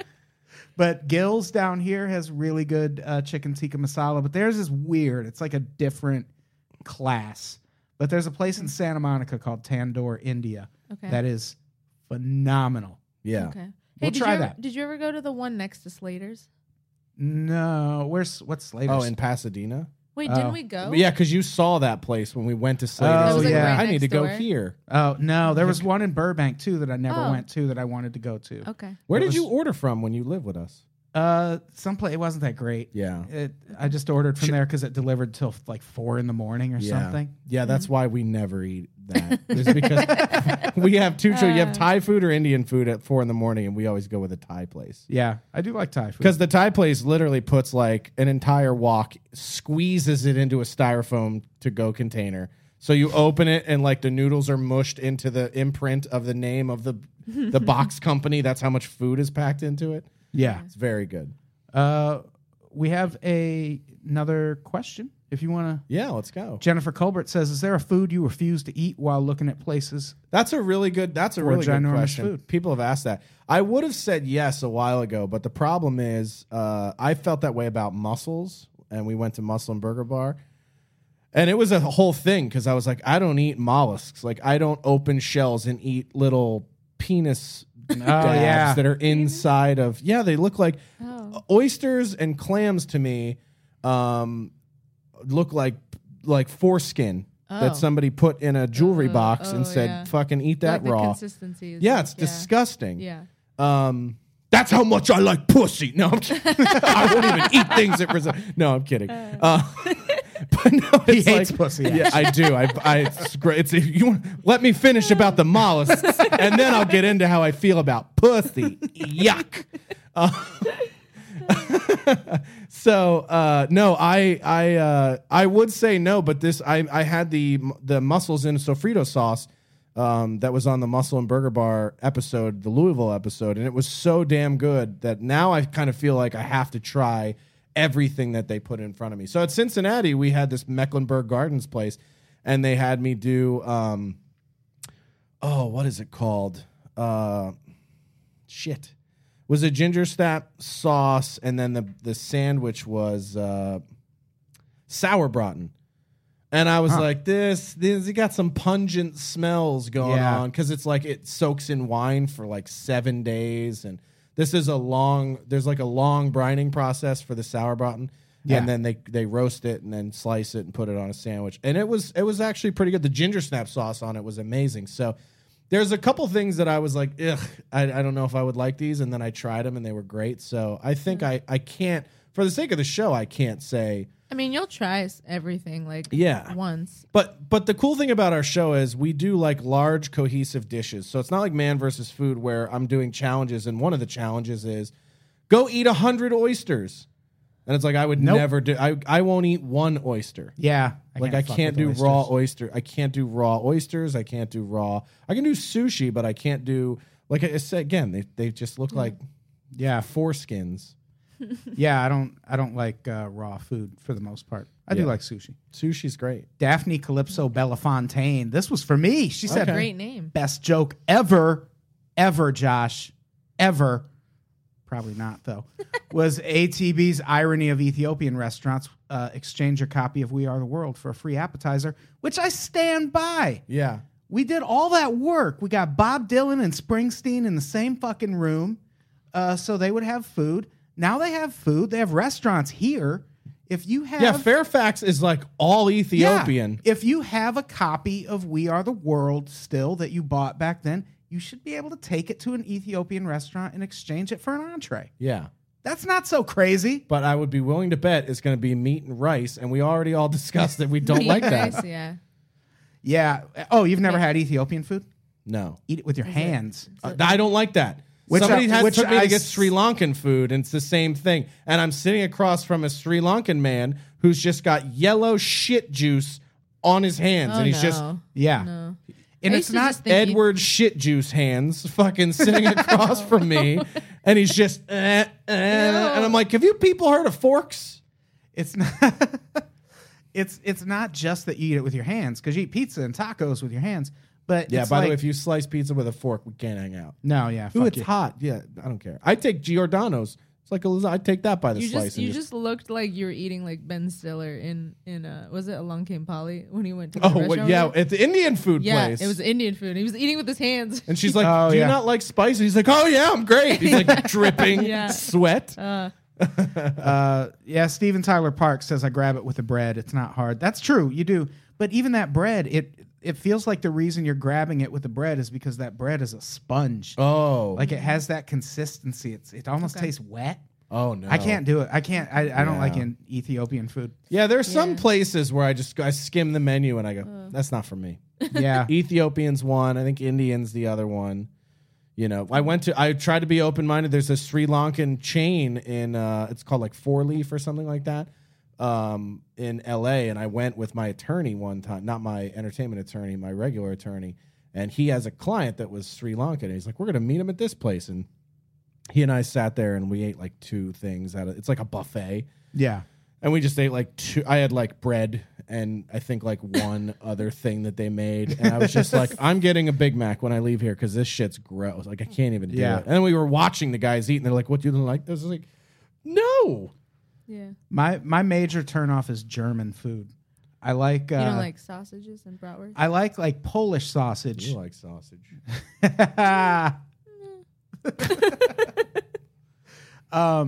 But Gills down here has really good uh, chicken tikka masala, but theirs is weird. It's like a different class. But there's a place in Santa Monica called Tandoor India okay. that is phenomenal. Yeah. Okay. Hey, We'll did try you ever, that. Did you ever go to the one next to Slater's? No, where's what's Slater's? Oh, in Pasadena. Wait, Oh. didn't we go? Yeah, because you saw that place when we went to Slater's. Oh, That was, like, yeah. right I need to next go door? here. Oh no, there was one in Burbank too that I never Oh. went to that I wanted to go to. Okay. Where It did you was- order from when you lived with us? Uh, someplace it wasn't that great. Yeah. It, I just ordered from there because it delivered till like four in the morning or Yeah. something. Yeah, that's why we never eat that. It's because we have two choices. You have Thai food or Indian food at four in the morning, and we always go with a Thai place. Yeah, I do like Thai food. Because the Thai place literally puts like an entire wok, squeezes it into a styrofoam to go container. So you open it and like the noodles are mushed into the imprint of the name of the the box company. That's how much food is packed into it. yeah, It's very good. uh, we have a another question. If you want to, Yeah, let's go. Jennifer Colbert says, "Is there a food you refuse to eat while looking at places?" That's a really good. That's a For really good ginormous question. food. People have asked that. I would have said yes a while ago, but the problem is, uh, I felt that way about mussels, and we went to Mussel and Burger Bar, and it was a whole thing because I was like, I don't eat mollusks. Like, I don't open shells and eat little penis dabs yeah. that are inside of. Yeah, they look like Oh. oysters and clams to me. Um, look like like foreskin Oh. that somebody put in a jewelry Oh, box oh, and said, yeah. "Fucking eat that like raw." The consistency is Yeah, like, it's disgusting. Yeah. Um, that's how much I like pussy. No, I'm kidding. I won't even eat things that present. No, I'm kidding. Uh, but no, He it's hates like, pussy, Yeah, I do. I, I it's great. It's, if you want, let me finish about the mollusks, and then I'll get into how I feel about pussy. Yuck. Uh, so uh, no, I I uh, I would say no, but this I I had the the mussels in sofrito sauce. Um, that was on the Muscle and Burger Bar episode, the Louisville episode, and it was so damn good that now I kind of feel like I have to try everything that they put in front of me. So at Cincinnati, we had this Mecklenburg Gardens place, and they had me do, um, oh, what is it called? Uh, shit. It was a ginger snap sauce, and then the the sandwich was uh, sauerbraten. And I was Huh. like, this, this, it got some pungent smells going Yeah. on because it's like it soaks in wine for like seven days. And this is a long, there's like a long brining process for the sauerbraten. Yeah. And then they, they roast it and then slice it and put it on a sandwich. And it was, it was actually pretty good. The ginger snap sauce on it was amazing. So there's a couple things that I was like, ugh, I, I don't know if I would like these. And then I tried them and they were great. So I think I, I can't, for the sake of the show, I can't say, I mean, you'll try s- everything like Yeah. once. But but the cool thing about our show is we do like large cohesive dishes. So it's not like Man versus Food where I'm doing challenges and one of the challenges is go eat a hundred oysters. And it's like I would Nope. never do I I won't eat one oyster. Yeah. like I fuck can't with do raw oysters. oyster. I can't do raw oysters. I can't do raw. I can do sushi, but I can't do like I said again, they they just look like Yeah. foreskins. Yeah, I don't I don't like uh, raw food for the most part. I Yeah. do like sushi. Sushi's great. Daphne Calypso Belafontaine. This was for me. She said Okay. Great name. best joke ever, ever, Josh, ever. Probably not though. Was A T B's irony of Ethiopian restaurants uh, exchange your copy of We Are the World for a free appetizer, which I stand by. Yeah. We did all that work. We got Bob Dylan and Springsteen in the same fucking room, uh, so they would have food. Now they have food. They have restaurants here. If you have Yeah, Fairfax is like all Ethiopian. Yeah. If you have a copy of We Are the World still that you bought back then, you should be able to take it to an Ethiopian restaurant and exchange it for an entree. Yeah. That's not so crazy. But I would be willing to bet it's going to be meat and rice, and we already all discussed that we don't Meat like rice, that. Yeah. Yeah. Oh, you've never had Ethiopian food? No, Eat it with your hands. Uh, I don't like that. Which Somebody I- has which took me I to get s- Sri Lankan food, and it's the same thing. And I'm sitting across from a Sri Lankan man who's just got yellow shit juice on his hands, Oh, and he's no. just Yeah. No. And I it's used to not just think Edward shit juice hands, fucking sitting across from me, and he's just, eh, eh. And I'm like, have you people heard of forks? it's not it's it's not just that you eat it with your hands, because you eat pizza and tacos with your hands. But Yeah. it's By like, the way, if you slice pizza with a fork, we can't hang out. no, yeah, Ooh, fuck it's you. hot. Yeah, I don't care. I take Giordano's. It's like a lasagna. I take that by the You slice. just and you just- just looked like you were eating like Ben Stiller in in uh was it Along Came Polly when he went to the oh restaurant well, with yeah, her? at the Indian food Yeah, place. it was Indian food. He was eating with his hands. And she's like, Oh, "Do yeah. you not like spice?" And he's like, "Oh yeah, I'm great." He's like dripping Yeah. sweat. Uh, Uh, yeah, Steven Tyler Park says I grab it with the bread. It's not hard. That's true. You do. But even that bread, it it feels like the reason you're grabbing it with the bread is because that bread is a sponge. Oh, Like it has that consistency. It's it almost Okay. tastes wet. oh no, I can't do it. I can't. I, I don't Yeah. like in Ethiopian food. Yeah, there's some Yeah. places where I just I skim the menu and I go, "That's not for me." Yeah. Ethiopian's one. I think Indian's the other one. You know, I went to. I tried to be open minded. There's a Sri Lankan chain in. Uh, it's called like Four Leaf or something like that. Um, in L A, and I went with my attorney one time, not my entertainment attorney, my regular attorney, and he has a client that was Sri Lankan. And he's like, "We're gonna meet him at this place," and he and I sat there and we ate like two things out of. It's like a buffet. Yeah. And we just ate like two. I had like bread and I think like one other thing that they made. And I was just like, I'm getting a Big Mac when I leave here because this shit's gross. Like, I can't even do Yeah. it. And then we were watching the guys eat and they're like, what, you don't like this? I was like, no. yeah. My my major turnoff is German food. I like. Uh, You don't like sausages and bratwurst? I like like Polish sausage. You like sausage. um,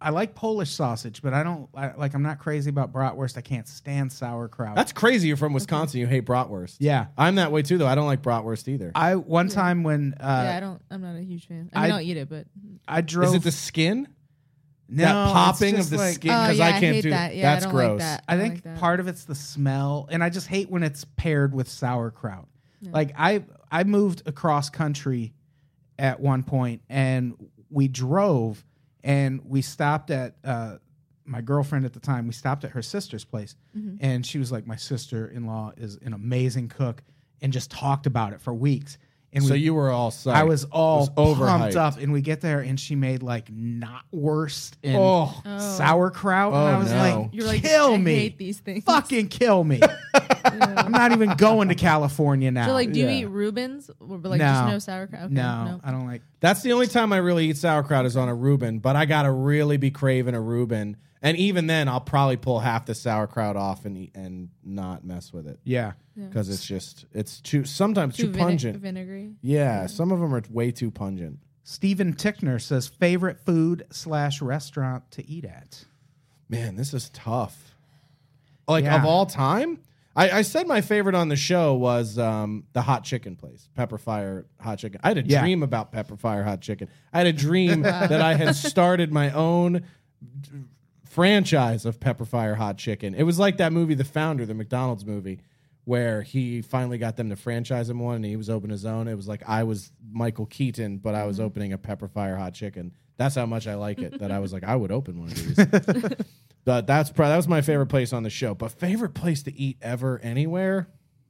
I like Polish sausage, but I don't I, like. I'm not crazy about bratwurst. I can't stand sauerkraut. That's crazy. You're from Wisconsin. You hate bratwurst. yeah. I'm that way too, though. I don't like bratwurst either. I one time when uh, yeah, I don't. I'm not a huge fan. I, mean, I- I'll eat it, but I drove. Is it the skin? no, that popping it's of just the like- skin? oh Because yeah, I I, can't hate do that. Yeah, That's I don't gross. like that. I don't think like that. part of it's the smell, and I just hate when it's paired with sauerkraut. Yeah. Like I, I moved across country at one point, and we drove, and we stopped at uh, my girlfriend at the time. We stopped at her sister's place, Mhm. and she was like, "My sister-in-law is an amazing cook," and just talked about it for weeks. And So we, you were all psyched. I was all It was pumped overhyped. up, and we get there, and she made like knotwurst and Oh. Oh. sauerkraut, and Oh, I was no. like, You're like, "Kill I me, hate these things. fucking kill me." I'm not even going to California now. So like, do Yeah. you eat Reubens or like No. just no sauerkraut? Okay, no, I don't like. That's the only time I really eat sauerkraut is on a Reuben, but I gotta really be craving a Reuben, and even then, I'll probably pull half the sauerkraut off and eat, and not mess with it Yeah, Yeah. because it's just it's too sometimes too, Too vine- pungent. vinegary. Yeah, some of them are way too pungent. Stephen Tickner says favorite food slash restaurant to eat at. Man, this is tough. Like Yeah. of all time, I, I said my favorite on the show was um, the hot chicken place, Pepper Fire Hot Chicken. I had a Yeah. dream about Pepper Fire Hot Chicken. I had a dream that I had started my own franchise of Pepper Fire Hot Chicken. It was like that movie, The Founder, the McDonald's movie, where he finally got them to franchise him one and he was opening his own. It was like I was Michael Keaton, but I was opening a Pepper Fire Hot Chicken. That's how much I like it, that I was like, I would open one of these. But that's probably, that was my favorite place on the show. But favorite place to eat ever anywhere?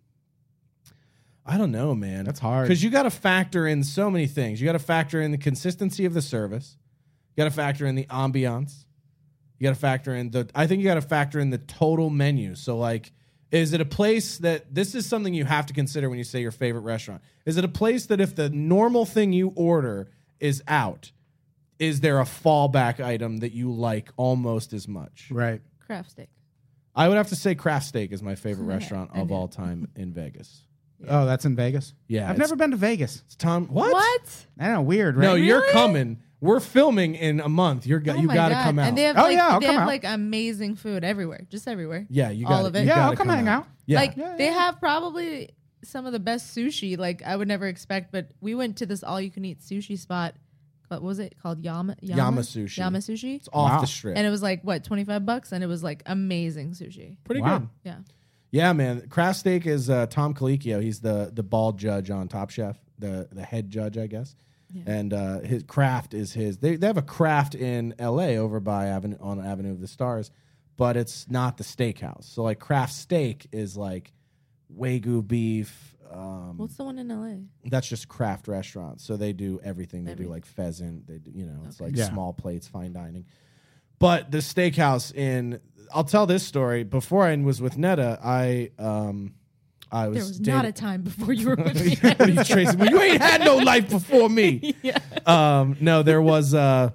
I don't know, man. That's hard. Because you got to factor in so many things. You got to factor in the consistency of the service. You got to factor in the ambiance. You got to factor in the. I think you got to factor in the total menu. So, like, is it a place that this is something you have to consider when you say your favorite restaurant? Is it a place that if the normal thing you order is out, is there a fallback item that you like almost as much? Right. Craft steak. I would have to say Craft Steak is my favorite Yeah, restaurant I of knew. all time in Vegas. Oh, that's in Vegas. Yeah, I've it's- never been to Vegas. It's Tom. What? What? I know, weird, right? No, you're Really? coming. We're filming in a month. You're go- Oh you my got to God. come out. And they have Oh, like yeah, I'll they come have out. like amazing food everywhere, just everywhere. yeah, you all got of it. Yeah, I'll come hang out. Yeah. Like Yeah, they yeah. have probably some of the best sushi. Like I would never expect, but we went to this all-you-can-eat sushi spot. What was it called? Yama Yama, Yama Sushi. Yama Sushi. it's off Wow. the strip. And it was like what twenty-five bucks, and it was like amazing sushi. Pretty Wow. good. Yeah. Yeah, man. Craft Steak is uh, Tom Colicchio. He's the the bald judge on Top Chef, the the head judge, I guess. Yeah. And uh, his Craft is his. They they have a Craft in L A over by Avenue on Avenue of the Stars, but it's not the steakhouse. So like Craft Steak is like Wagyu beef. Um, What's the one in L A? that's just Craft restaurants. So they do everything. They do Everything. like pheasant. They do, you know, it's Okay. like Yeah. small plates, fine dining. But the steakhouse in, I'll tell this story. Before I was with Netta, I um, I was There was dating- not a time before you were with me. What are you, Tracy? Well, you ain't had no life before me. yeah. Um, no, there was. Uh,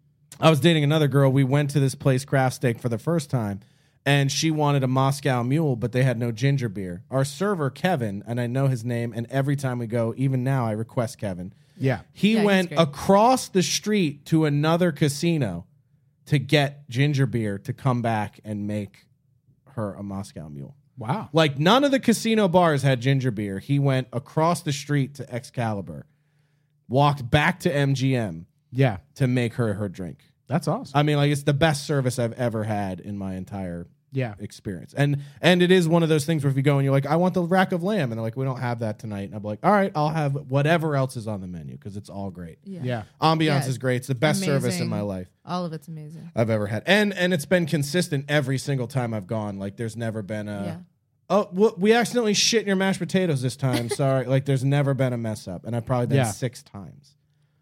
I was dating another girl. We went to this place, Craft Steak, for the first time, and she wanted a Moscow Mule, but they had no ginger beer. Our server, Kevin, and I know his name, and every time we go, even now, I request Kevin. Yeah. He Yeah, he's went great. across the street to another casino to get ginger beer to come back and make her a Moscow Mule. Wow. Like none of the casino bars had ginger beer. He went across the street to Excalibur, walked back to M G M Yeah. to make her her drink. That's awesome. I mean, like it's the best service I've ever had in my entire Yeah. experience. And and it is one of those things where if you go and you're like, I want the rack of lamb, and they're like, we don't have that tonight. And I'm like, all right, I'll have whatever else is on the menu because it's all great. Yeah. Yeah. Ambiance Yeah, is great. It's the best service in amazing. my life All of it's amazing. I've ever had. And and it's been consistent every single time I've gone. Like there's never been a yeah. oh, w- we accidentally shit in your mashed potatoes this time. Sorry. Like there's never been a mess up. And I've probably been Yeah. six times.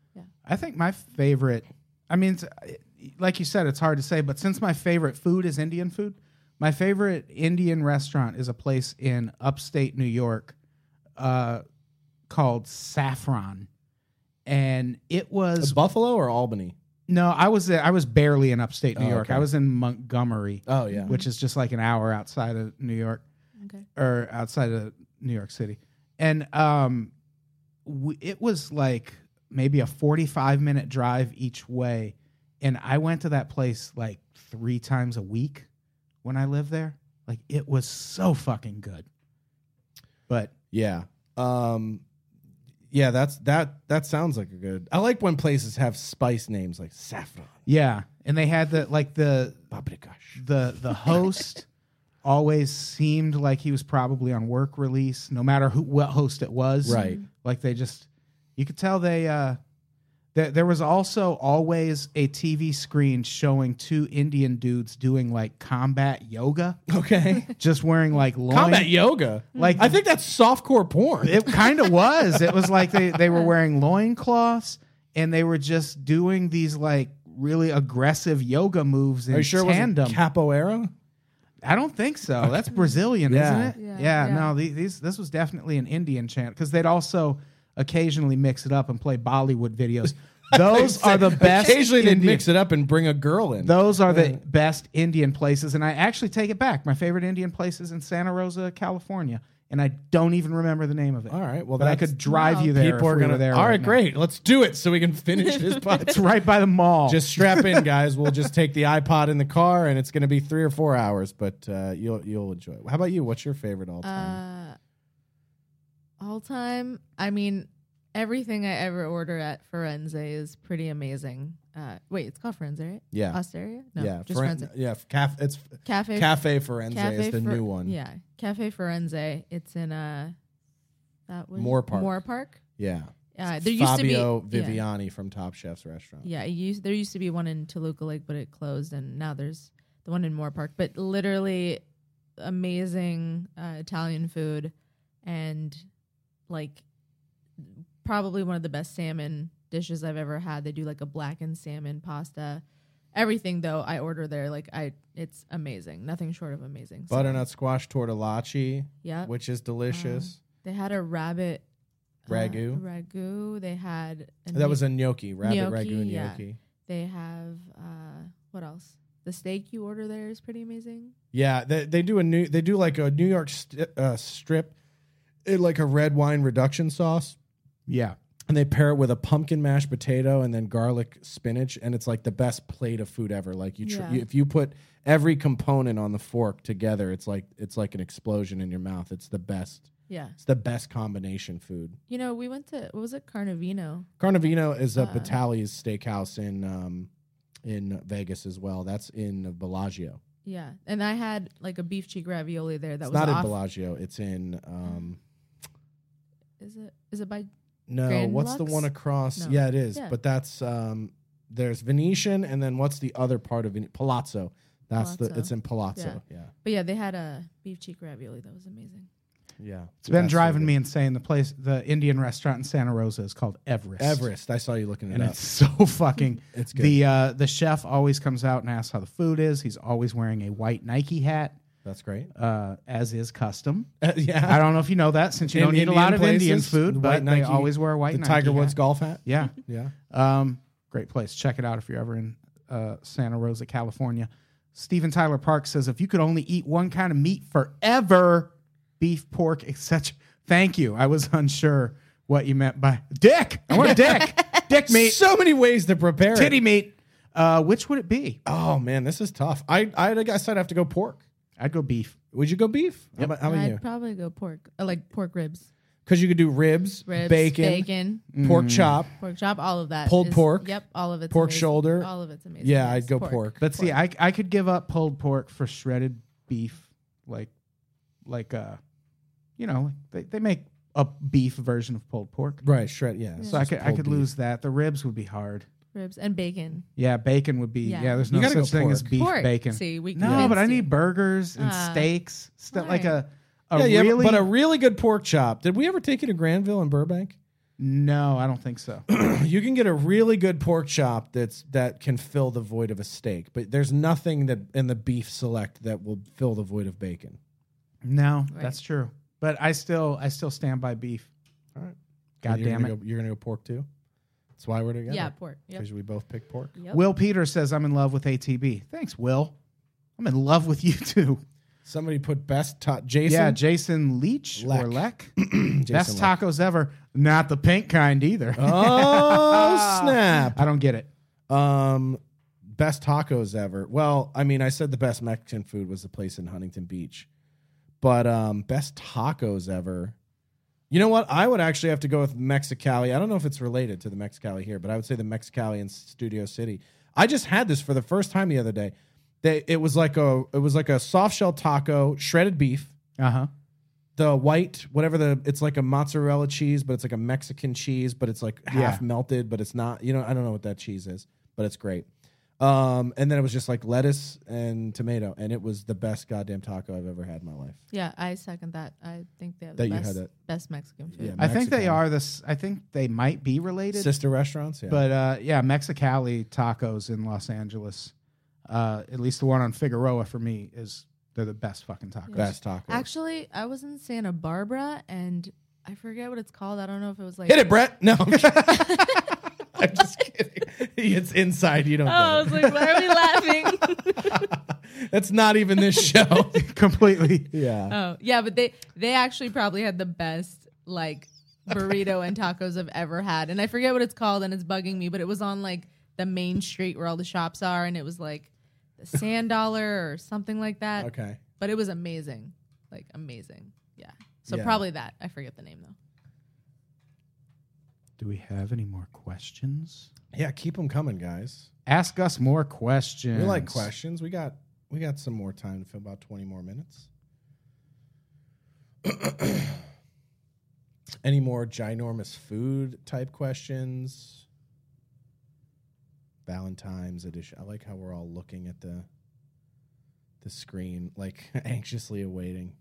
I think my favorite, I mean, it's, like you said, it's hard to say, but since my favorite food is Indian food, my favorite Indian restaurant is a place in upstate New York uh, called Saffron. And it was, Buffalo or Albany? no, I was there, I was barely in upstate New Oh, York. okay. I was in Montgomery, Oh, yeah. which is just like an hour outside of New York. Okay. Or outside of New York City. And um, w- it was like maybe a forty-five minute drive each way. And I went to that place like three times a week when I lived there. Like, it was so fucking good. But Yeah. Um, yeah, that's that. That sounds like a good. I like when places have spice names like saffron, yeah, and they had the like the paprika. the the host always seemed like he was probably on work release, no matter who what host it was. Right. Like they just, you could tell they. Uh, th- there was also always a T V screen showing two Indian dudes doing like combat yoga, Okay. just wearing like loin. Combat yoga. Like I think that's softcore porn. it kind of was. It was like they they were wearing loincloths and they were just doing these like really aggressive yoga moves in Are you sure tandem. it wasn't capoeira? I don't think so. That's Brazilian, Yeah. isn't it? Yeah, Yeah. yeah. No, these, these this was definitely an Indian chant because they'd also occasionally mix it up and play Bollywood videos. Those are the best. Occasionally they'd Indian- mix it up and bring a girl in. Those are the best Indian places, and I actually take it back. My favorite Indian place is in Santa Rosa, California, and I don't even remember the name of it. All right. Well, but I that's- could drive Wow. you there. People if are we gonna. were there All right, now. great. Let's do it so we can finish this podcast. It's right by the mall. Just strap in, guys. We'll just take the iPod in the car, and it's going to be three or four hours, but uh, you'll you'll enjoy it. How about you? What's your favorite all time? Uh, all time. I mean, everything I ever order at Firenze is pretty amazing. Uh, wait, it's called Firenze, right? yeah, Osteria? No, yeah, just Firen- Firenze. yeah. Caf- it's Cafe. Cafe Firenze Cafe is the Fir- new one. Yeah, Cafe Firenze. It's in uh that was Moore Park. Moore Park. yeah. Uh, there used Fabio to be yeah. Viviani from Top Chef's restaurant. Yeah, it used, there used to be one in Toluca Lake, but it closed, and now there's the one in Moore Park. But literally amazing uh, Italian food, and like probably one of the best salmon dishes I've ever had. They do like a blackened salmon pasta. Everything though I order there, like I, it's amazing. Nothing short of amazing. So, Butternut squash tortellacci, yeah, which is delicious. they had a rabbit uh, Ragu. ragu. They had a that was a gnocchi, rabbit gnocchi, ragu and yeah. gnocchi. They have uh, what else? The steak you order there is pretty amazing. Yeah, they they do a new they do like a New York st- uh, strip, in like a red wine reduction sauce, yeah. and they pair it with a pumpkin mashed potato and then garlic spinach, and it's like the best plate of food ever. Like you, tr- Yeah. you if you put every component on the fork together, it's like it's like an explosion in your mouth. It's the best. Yeah. It's the best combination food. You know, we went to, what was it? Carnivino. Carnivino is a Uh, Batali's steakhouse in um, in Vegas as well. That's in Bellagio. Yeah. And I had like a beef cheek ravioli there that It's was not off. in Bellagio. It's in um, Is it, is it by, no. Grand what's the Lux? one across? No. Yeah, it is. Yeah. But that's um, there's Venetian, and then what's the other part of Ven- Palazzo? That's the. Palazzo. It's in Palazzo. Yeah, but yeah, they had a beef cheek ravioli that was amazing. yeah. It's been That's so driving good. me insane. The place, the Indian restaurant in Santa Rosa is called Everest. Everest. I saw you looking it And up. it's so fucking. It's good. The uh, the chef always comes out and asks how the food is. He's always wearing a white Nike hat, That's great. uh, as is custom. Uh, yeah. I don't know if you know that since you In don't eat a Indian lot of places, Indian the food, white but they Nike- always wear a white the Nike Tiger Woods hat. golf hat. Yeah. Yeah. Um, great place. Check it out if you're ever in uh, Santa Rosa, California. Steven Tyler Park says, if you could only eat one kind of meat forever, beef, pork, et cetera. Thank you. I was unsure what you meant by dick. I want dick. Dick meat. So many ways to prepare Titty it. meat. Uh, which would it be? Oh man, this is tough. I I guess I'd have to go pork. I'd go beef. Would you go beef? How about, how about I'd you? probably go pork, uh, like pork ribs, Because you could do ribs, ribs, bacon, bacon, pork chop. pork chop, all of that. Pulled is- pork, Yep, all of it's pork amazing. shoulder. All of it's amazing. Yeah, Yes, I'd go pork. But see, I I could give up pulled pork for shredded beef, like like uh, you know, they they make a beef version of pulled pork. Right, shred. Yeah. So I could I could lose that. The ribs would be hard. Ribs and bacon. Yeah, bacon would be. Yeah, Yeah. there's You no gotta such go thing as pork. beef Pork. bacon. See, we No, convinced but I you. need burgers and Ah. steaks, stuff like Right. a a Yeah, yeah, really. but a really good pork chop. Did we ever take you to Granville and Burbank? no, I don't think so. You can get a really good pork chop that's that can fill the void of a steak, but there's nothing that in the beef select that will fill the void of bacon. No, Right. that's true. But I still I still stand by beef. All right. God you're damn gonna it. Go, you're gonna go pork too. That's why we're together. Yeah, pork. Yep. Because we both pick pork. Yep. Will Peters says I'm in love with A T B. Thanks, Will. I'm in love with you too. Somebody put best ta- Jason. Yeah, Jason Leach Leck. or Leck. Jason Best Leck. tacos ever. Not the pink kind either. Oh snap! I don't get it. Um, best tacos ever. Well, I mean, I said the best Mexican food was the place in Huntington Beach, but um, best tacos ever. You know what? I would actually have to go with Mexicali. I don't know if it's related to the Mexicali here, but I would say the Mexicali in Studio City. I just had this for the first time the other day. They, it was like a it was like a soft shell taco, shredded beef. Uh huh. The white, whatever the, it's like a mozzarella cheese, but it's like a Mexican cheese, but it's like half Yeah. melted, but it's not, you know, I don't know what that cheese is, but it's great. Um, and then it was just like lettuce and tomato, and it was the best goddamn taco I've ever had in my life. Yeah, I second that. I think they have That the you best, had it. best Mexican food. Yeah. I think they Mexican. are this. I think they might be related. Sister restaurants, yeah. But uh, yeah, Mexicali tacos in Los Angeles, uh, at least the one on Figueroa for me is they're the best fucking tacos. best tacos. Actually, I was in Santa Barbara, and I forget what it's called. I don't know if it was like Hit it, Brett. No. I'm I'm just kidding. It's inside. You don't Oh, I get was like, why are we laughing? it. That's not even this show. Completely. yeah. Oh, yeah, but they they actually probably had the best like burrito and tacos I've ever had, and I forget what it's called, and it's bugging me. But it was on like the main street where all the shops are, and it was like the Sand Dollar or something like that. Okay. But it was amazing, like amazing. Yeah. So Yeah. probably that. I forget the name though. Do we have any more questions? Yeah, keep them coming, guys. Ask us more questions. We like questions. We got we got some more time to fill about twenty more minutes. Any more ginormous food type questions? Valentine's edition. I like how we're all looking at the the screen, like anxiously awaiting.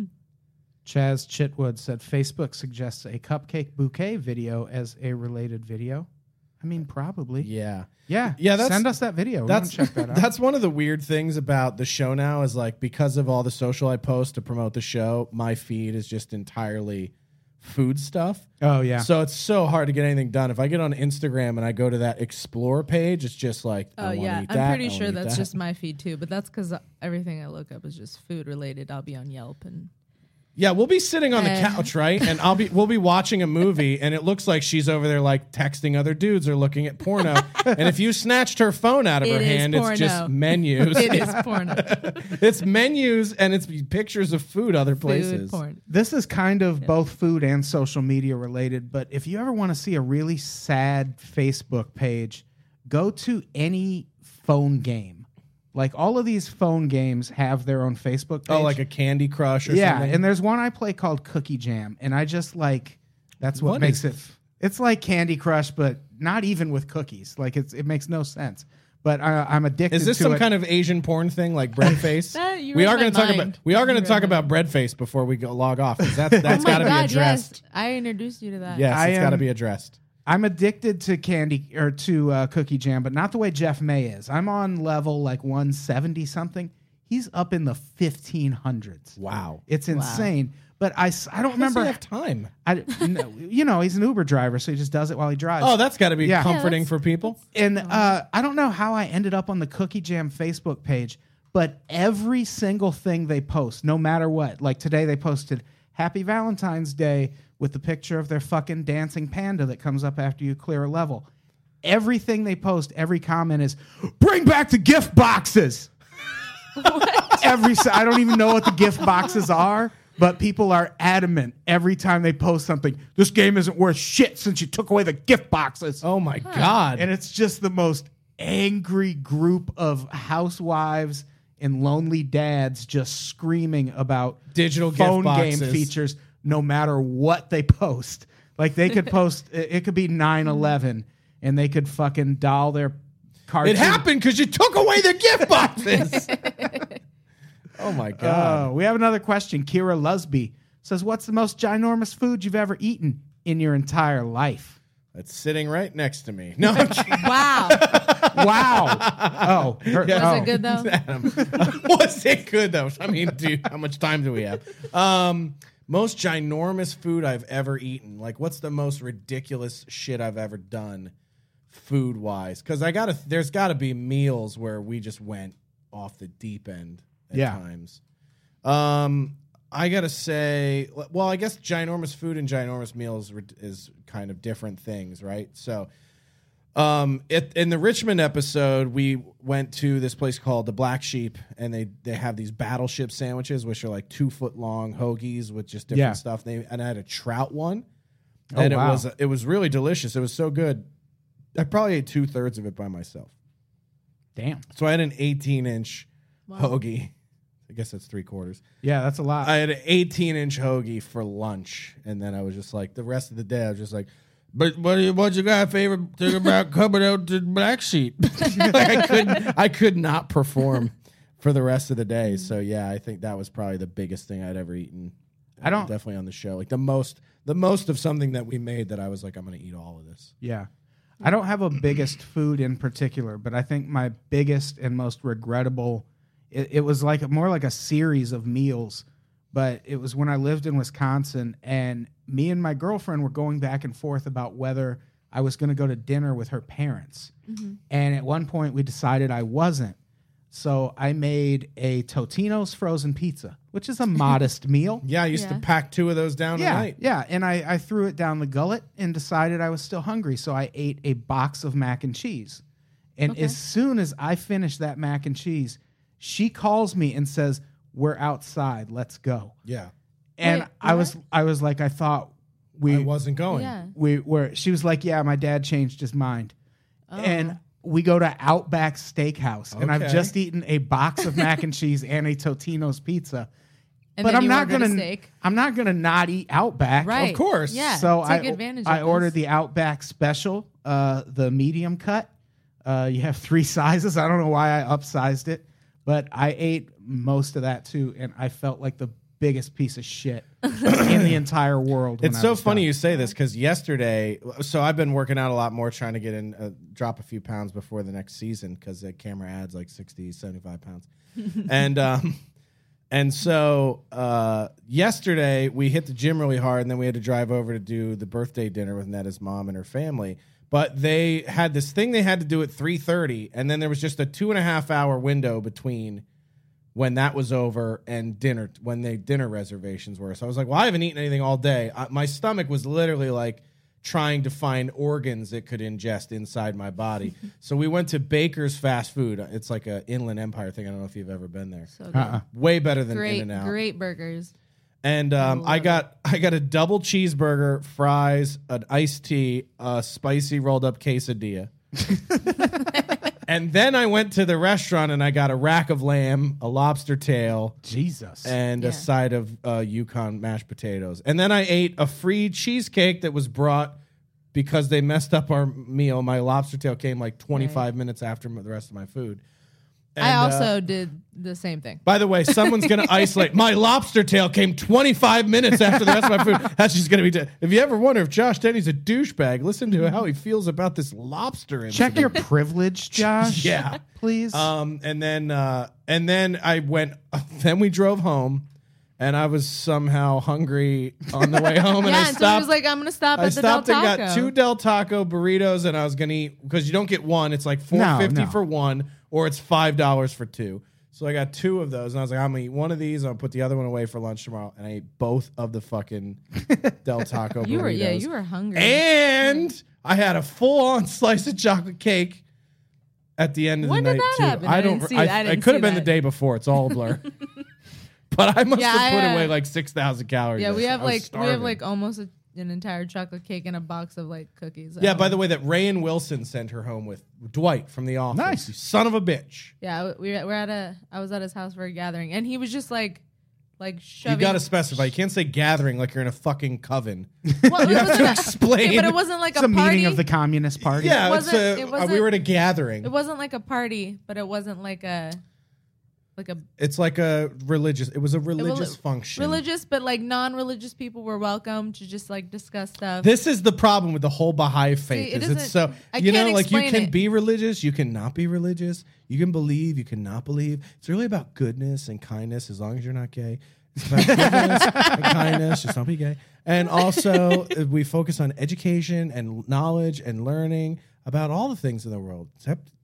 Chaz Chitwood said Facebook suggests a cupcake bouquet video as a related video. I mean, probably. Yeah. Yeah. Yeah, that's- Send us that video. We That's want to check that out. that's one of the weird things about the show now is like because of all the social I post to promote the show, my feed is just entirely food stuff. Oh yeah. So it's so hard to get anything done. If I get on Instagram and I go to that explore page, it's just like, Oh I wanna yeah, eat I'm that, pretty I wanna sure eat that's that. just my feed too. But that's because everything I look up is just food related. I'll be on Yelp and Yeah, we'll be sitting on the Uh. couch, right? And I'll be we'll be watching a movie and it looks like she's over there like texting other dudes or looking at porno. And if you snatched her phone out of It her is hand, porno. it's just menus. it is porno. It's menus and it's pictures of food other places. Food porn. This is kind of both food and social media related, but if you ever want to see a really sad Facebook page, go to any phone game. Like all of these phone games have their own Facebook page. Oh, like a Candy Crush or yeah, something? and there's one I play called Cookie Jam, and I just like that's what, What makes is- it. It's like Candy Crush, but not even with cookies. Like it's it makes no sense. But I, I'm addicted. Is this to some it. kind of Asian porn thing like bread face? That- you we read are my going to talk mind. about we are going You to read talk my about mind. bread face before we go log off. 'Cause That's that's oh my got to be God, addressed. yes. I introduced you to that. Yes, I it's got to am- be addressed. I'm addicted to candy or to uh, Cookie Jam, but not the way Jeff May is. I'm on level like one seventy something. He's up in the fifteen hundreds. Wow. It's insane. But I, s- I don't remember. Does he have time? I, no, you know, he's an Uber driver, so he just does it while he drives. Oh, that's got to be Yeah. comforting Yeah, for people. And uh, I don't know how I ended up on the Cookie Jam Facebook page, but every single thing they post, no matter what, like today they posted Happy Valentine's Day with the picture of their fucking dancing panda that comes up after you clear a level. Everything they post, every comment is, bring back the gift boxes. Every si- I don't even know what the gift boxes are, but people are adamant every time they post something. This game isn't worth shit since you took away the gift boxes. Oh my God. And it's just the most angry group of housewives and lonely dads just screaming about Digital gift phone game boxes. features no matter what they post. Like they could post, it it could be nine eleven and they could fucking doll their cartoon. It happened because you took away the gift boxes. Oh my God. Oh, we have another question. Kira Lusby says, what's the most ginormous food you've ever eaten in your entire life? That's sitting right next to me. No, I'm kidding. Wow. Wow. Oh, her- Was oh. it good though? Adam. Was it good though? I mean, dude, how much time do we have? Um, most ginormous food I've ever eaten. Like, what's the most ridiculous shit I've ever done, food wise? Because I gotta, there's got to be meals where we just went off the deep end at Yeah. times. Um, I gotta say, well, I guess ginormous food and ginormous meals is kind of different things, right? So. Um, it, in the Richmond episode, we went to this place called the Black Sheep, and they they have these battleship sandwiches, which are like two foot long hoagies with just different Yeah. stuff. They and I had a trout one, Oh, and wow. it was it was really delicious. It was so good. I probably ate two thirds of it by myself. Damn. So I had an eighteen inch Wow. hoagie. I guess that's three quarters. Yeah, that's a lot. I had an eighteen inch hoagie for lunch, and then I was just like, the rest of the day, I was just like, but what you, what you got favorite thing about coming out to Black Sheep? Like I couldn't, I could not perform for the rest of the day. So yeah, I think that was probably the biggest thing I'd ever eaten. I don't- definitely on the show, like the most, the most of something that we made that I was like, I'm gonna eat all of this. Yeah. I don't have a biggest food in particular, but I think my biggest and most regrettable, it, it was like more like a series of meals. But it was when I lived in Wisconsin, and me and my girlfriend were going back and forth about whether I was going to go to dinner with her parents. And at one point, we decided I wasn't. So I made a Totino's frozen pizza, which is a modest meal. Yeah, I used Yeah. to pack two of those down Yeah, a night. yeah. And I, I threw it down the gullet and decided I was still hungry. So I ate a box of mac and cheese. And Okay. as soon as I finished that mac and cheese, she calls me and says, "We're outside. Let's go." Yeah, And Wait, I what? was I was like, I thought we I wasn't going. Yeah. we were she was like, "Yeah, my dad changed his mind." Oh. And we go to Outback Steakhouse, and I've Okay. just eaten a box of mac and cheese and a Totino's pizza. And but then I'm you not ordered a gonna steak. I'm not gonna not eat Outback. Right. Of course. Yeah. So take I advantage I of ordered this. the Outback Special, uh, the medium cut. Uh, you have three sizes. I don't know why I upsized it, but I ate most of that too, and I felt like the biggest piece of shit in the entire world. when It's I so was funny done. you say this because yesterday, so I've been working out a lot more, trying to get in, uh, drop a few pounds before the next season because the camera adds like sixty, seventy-five pounds. and, um, and so uh, yesterday we hit the gym really hard, and then we had to drive over to do the birthday dinner with Netta's mom and her family. But they had this thing they had to do at three thirty, and then there was just a two and a half hour window between when that was over and dinner, when the dinner reservations were. So I was like, well, I haven't eaten anything all day. I, my stomach was literally like trying to find organs it could ingest inside my body. So we went to Baker's Fast Food. It's like a Inland Empire thing. I don't know if you've ever been there. So good. Uh-uh. Way better than Great, In-N-Out. great burgers. And um, love I it. got I got a double cheeseburger, fries, an iced tea, a spicy rolled up quesadilla. And then I went to the restaurant and I got a rack of lamb, a lobster tail, Jesus. and Yeah. a side of uh, Yukon mashed potatoes. And then I ate a free cheesecake that was brought because they messed up our meal. My lobster tail came like twenty-five minutes after the rest of my food. And, I uh, also did the same thing. by the way, someone's going to isolate. My lobster tail came twenty-five minutes after the rest of my food. That's just going to be. De- if you ever wonder if Josh Denny's a douchebag, listen to how he feels about this lobster incident. Check your privilege, Josh. Yeah. Please. Um, and then uh, and then I went. Then we drove home, and I was somehow hungry on the way home, and yeah, I and so he stopped. was like, I'm going to stop I at the Del stopped and Taco. got two Del Taco burritos, and I was gonna eat because you don't get one; it's like four No, fifty no. for one, or it's five dollars for two. So I got two of those, and I was like, I'm gonna eat one of these. I'll put the other one away for lunch tomorrow, and I ate both of the fucking Del Taco burritos. You were, yeah, you were hungry. And I had a full-on slice of chocolate cake at the end of When the did night that too. happen? I I don't. didn't see- I, I didn't it could have see been the that. day before. It's all a blur. But I must Yeah, have put I, uh, away like six thousand calories. yeah, we yesterday. have I was like we have starving. like almost a, an entire chocolate cake and a box of like cookies. Yeah, by the way, that Rayan Wilson sent her home with Dwight from The Office. Nice. You son of a bitch. yeah, we were, we're at a. I was at his house for a gathering, and he was just like, like shoving. You got to specify. You can't say gathering like you're in a fucking coven. Well, it You have wasn't to a- explain. yeah, but it wasn't like it's a, a party. meeting of the Communist Party. Yeah, It it's wasn't- a, it uh, wasn't- we were at a gathering. It wasn't like a party, but it wasn't like a, like a It's like a religious. It was a religious function. religious, but like non-religious people were welcome to just like discuss stuff. This is the problem with the whole Baha'i faith. it is it's doesn't- so I you know, can't like you explain can it. be religious, you can not be religious, you can believe, you can not believe. It's really about goodness and kindness, as long as you're not gay. It's about goodness and kindness, just don't be gay. And also, uh, we focus on education and knowledge and learning about all the things in the world, except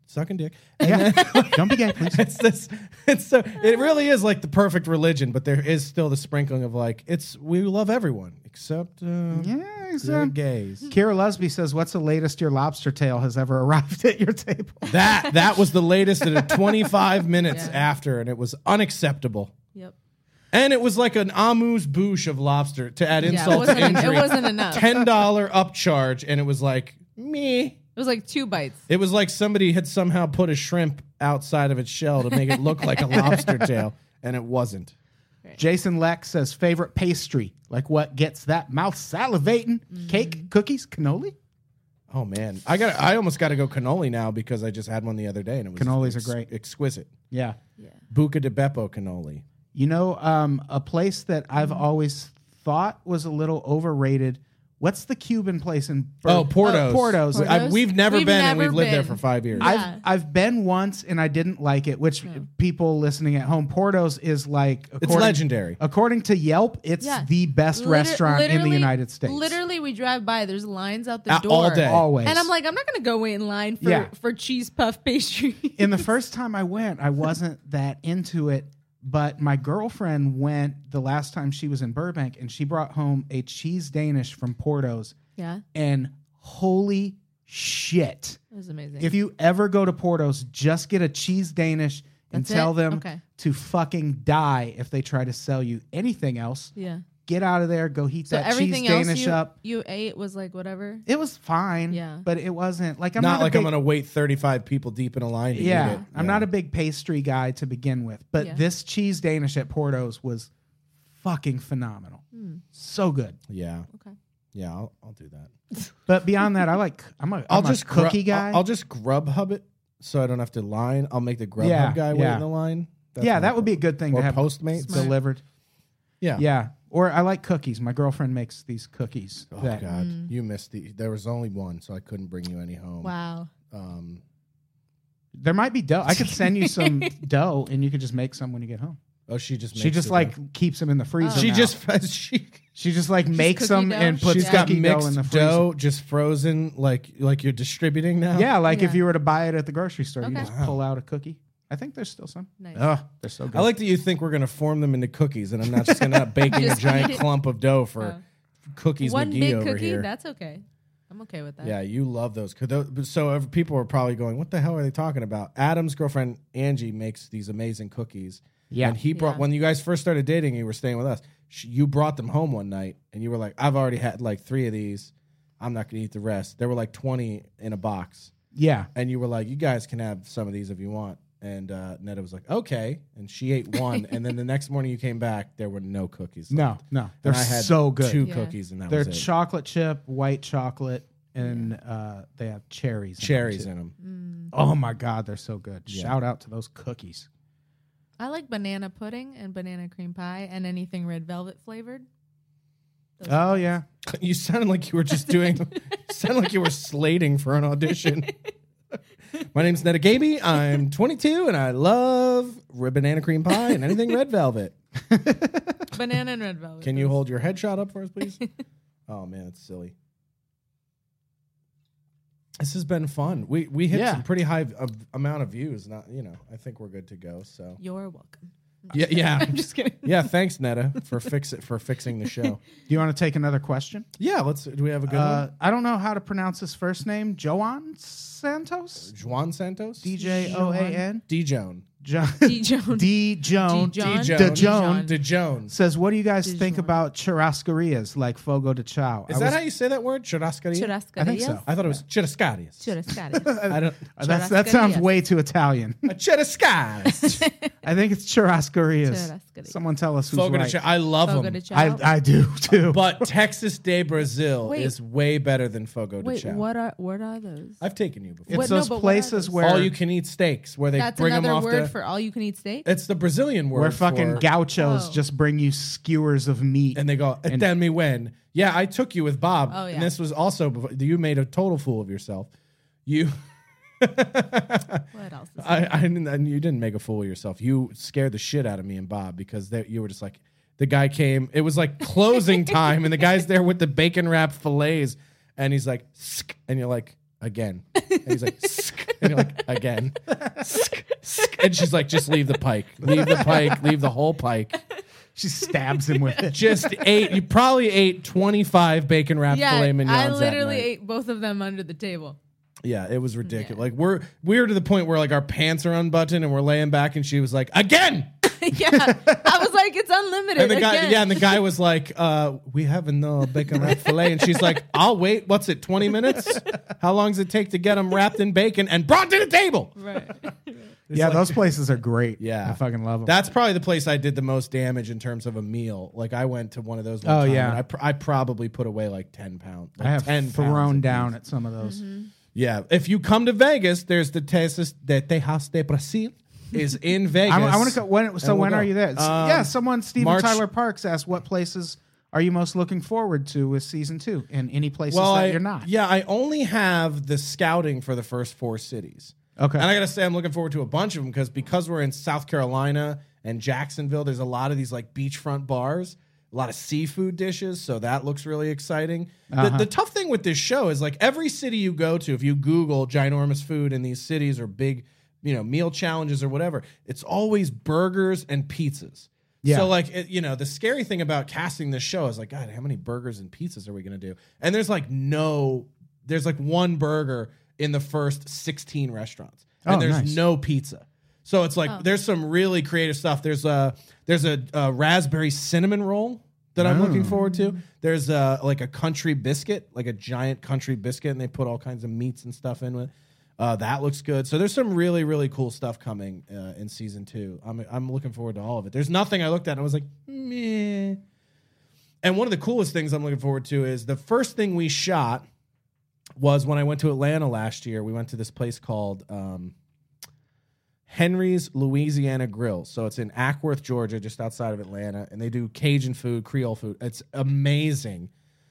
sucking dick. Yeah. Don't be gay, please. It's this. It's so. It really is like the perfect religion, but there is still the sprinkling of like it's. We love everyone except uh, Yeah, the exactly. gays. Kira Lusby says, "What's the latest your lobster tail has ever arrived at your table?" That that was the latest at twenty-five minutes Yeah. after, and it was unacceptable. Yep. And it was like an amuse bouche of lobster to add Yeah, it insult to wasn't, injury. it wasn't enough. ten dollar upcharge, and it was like me. It was like two bites. It was like somebody had somehow put a shrimp outside of its shell to make it look like a lobster tail, and it wasn't. Jason Leck says, "Favorite pastry? Like what gets that mouth salivating? Mm. Cake, cookies, cannoli? Oh man, I got. I almost got to go cannoli now because I just had one the other day, and it was Cannolis are ex- great. exquisite. Yeah. Yeah. Buca di Beppo cannoli. You know, um, a place that I've always thought was a little overrated. What's the Cuban place in Bur- Oh, Portos. Uh, Portos. Portos? I, we've never We've been, and never we've lived there been. for five years. Yeah. I've I've been once and I didn't like it. Which people listening at home, Portos is like It's according- legendary. According to Yelp, it's Yeah. the best Liter- restaurant in the literally- United States. Literally, we drive by. The's lines out the Uh, door all day. Always. and I'm like, I'm not gonna go wait in line for Yeah. for cheese puff pastry. In the first time I went, I wasn't that into it, but my girlfriend went the last time she was in Burbank, and she brought home a cheese Danish from Portos, yeah, and holy shit. it was amazing. If you ever go to Portos, just get a cheese Danish and That's tell it? them Okay. to fucking die if they try to sell you anything else. yeah. Get out of there, go heat So that cheese everything else Danish you, up. you ate was like whatever. It was fine, Yeah. but it wasn't like I'm not not, a like big, I'm going to wait thirty-five people deep in a line to Yeah, eat it. I'm not a big pastry guy to begin with, but Yeah. this cheese Danish at Portos was fucking phenomenal. So good. Yeah. Okay. Yeah, I'll, I'll do that. But beyond that, I like I'm a, I'll I'm just a cookie gru- guy. I'll, I'll just Grubhub it so I don't have to line. I'll make the Grubhub Yeah, guy wait yeah. in the line. That's yeah, my that would be a pro- good thing or to have Postmates. Smart. delivered. Yeah. Yeah. Or I like cookies. My girlfriend makes these cookies. Oh that- God, you missed the. There was only one, so I couldn't bring you any home. Wow. Um, There might be dough. I could send you some dough, and you could just make some when you get home. oh, she just She makes just the like dough. keeps them in the freezer. she now. just she she just like makes cookie them dough? and puts she's got cookie dough mixed in the freezer. dough just frozen like like you're distributing now. Yeah, like if Yeah. you were to buy it at the grocery store, you Okay. just Wow. pull out a cookie. I think there's still some. Nice. Oh, they're so good. I like that you think we're gonna form them into cookies, and I'm not just gonna end up baking a Just giant eat it. clump of dough for Oh. cookies One McGee big over cookie. here. That's okay. I'm okay with that. Yeah, you love those. 'Cause those- So ev- people are probably going, "What the hell are they talking about?" Adam's girlfriend Angie makes these amazing cookies. Yeah. and he brought Yeah. when you guys first started dating, you were staying with us. She, you brought them home one night, and you were like, "I've already had like three of these. I'm not going to eat the rest." There were like twenty in a box, yeah. and you were like, "You guys can have some of these if you want." And uh, Netta was like, "Okay," and she ate one. And then the next morning you came back, there were no cookies. No, left. no, And they're I had so good. Two Yeah. cookies, and that They're was it. chocolate chip, white chocolate, and uh, they have cherries. in them, Cherries too. in them. Oh my god, they're so good! Yeah. Shout out to those cookies. I like banana pudding and banana cream pie and anything red velvet flavored. Those Oh are yeah, You sounded like you were just doing. you sounded like you were slating for an audition. My name's Netta Gaby. I'm twenty-two, and I love ri- banana cream pie and anything red velvet. banana and red velvet. Can you Those- hold your headshot up for us, please? Oh man, it's silly. This has been fun. We we hit Yeah. some pretty high uh, amount of views. Not you know, I think we're good to go. So You're welcome. yeah, yeah, I'm just kidding. yeah. Thanks, Netta, for fix it for fixing the show. do you want to take another question? Yeah, let's. Do we have a good Uh, one? I don't know how to pronounce his first name. Joan Santos, Juan Santos, D J O A N. D Joan, John D. Jones. D Joan D. Joan. D. De Joan, Joan De Jones. says, "What do you guys De think Joan. about churrascarias like Fogo de Chao?" Is I that was- how you say that word? Churrascaria? Churrascaria. I think so. I thought it was churrascarias. Churrascaria. I don't. That's, that sounds Churrascarias. way too Italian. A churrascaria. I think it's churrascarias. Churrascaria. Someone tell us who's Fogo de right. Chao. I love Fogo them. de Chao. I I do too. But Texas de Brazil Wait. is way better than Fogo de Wait, Chao. what are what are those? I've taken you before. it's What- no, those but what are places those? where All you can eat steaks where they That's bring them another off word the. for all you can eat steak. It's the Brazilian word where fucking for, gauchos Oh. just bring you skewers of meat. and they go, And- tell me when. Yeah, I took you with Bob. Oh, yeah. And this was also before, you made a total fool of yourself. You. What else? Is I, I didn't, and you didn't make a fool of yourself. You scared the shit out of me and Bob because they, you were just like, the guy came. It was like closing time, and the guy's there with the bacon wrapped fillets, and he's like, "Sk," and you're like, again, and he's like, "Sk," And you're like, again. And she's like, just leave the pike. Leave the pike. Leave the whole pike. She stabs him with it. Just ate. You probably ate twenty-five bacon wrapped Yeah, filet mignons. I that literally night. ate both of them under the table. Yeah, it was ridiculous. Yeah. Like we're we're to the point where like our pants are unbuttoned and we're laying back, and she was like, again. Yeah, I was like, it's unlimited. And the guy, again. yeah, and the guy was like, uh, "We have no bacon wrapped fillet," and she's like, "I'll wait. What's it? Twenty minutes? How long does it take to get them wrapped in bacon and brought to the table?" Right. Yeah, like- those places are great. Yeah, I fucking love them. That's probably the place I did the most damage in terms of a meal. Like I went to one of those. One Oh, time, yeah. and I, pr- I probably put away like ten pounds. Like I have ten pounds thrown of down beef. at some of those. Mm-hmm. Yeah, if you come to Vegas, there's the Tejas de Tejas de Brasil is in Vegas. I, I want to go. When, so And we'll when go. are you there? Um, yeah, someone Steven March- Tyler Parks asked, "What places are you most looking forward to with season two?" And any places Well, that I, you're not. yeah, I only have the scouting for the first four cities. Okay. And I gotta say, I'm looking forward to a bunch of them because because we're in South Carolina and Jacksonville, there's a lot of these like beachfront bars, a lot of seafood dishes, so that looks really exciting. Uh-huh. The, the tough thing with this show is like every city you go to, if you Google ginormous food in these cities or big, you know, meal challenges or whatever, it's always burgers and pizzas. Yeah. So like it, you know, the scary thing about casting this show is like, God, how many burgers and pizzas are we gonna do? And there's like no, there's like one burger in the first sixteen restaurants, and Oh, there's nice. no pizza. So it's like Oh. there's some really creative stuff. There's a there's a, a raspberry cinnamon roll that I'm looking Oh. forward to. There's a, like a country biscuit, like a giant country biscuit, and they put all kinds of meats and stuff in it. Uh, that looks good. So there's some really really cool stuff coming uh, in season two. I'm I'm looking forward to all of it. There's nothing I looked at and I was like, meh. And one of the coolest things I'm looking forward to is the first thing we shot was when I went to Atlanta last year. We went to this place called um, Henry's Louisiana Grill. So it's in Ackworth, Georgia, just outside of Atlanta. And they do Cajun food, Creole food. It's amazing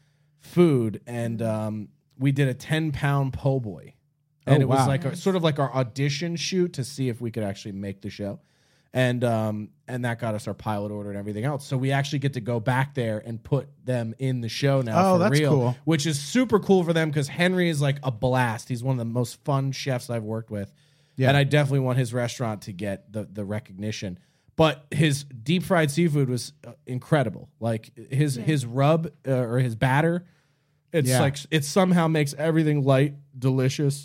food. And um, we did a ten-pound po' boy. And Oh, it was wow. like a, sort of like our audition shoot to see if we could actually make the show. And um, and that got us our pilot order and everything else. So we actually get to go back there and put them in the show now Oh, for that's real, cool. which is super cool for them because Henry is like a blast. He's one of the most fun chefs I've worked with. Yeah. And I definitely want his restaurant to get the, the recognition. But his deep fried seafood was uh, incredible. Like his his rub uh, or his batter, it's Yeah. like it somehow makes everything light, delicious.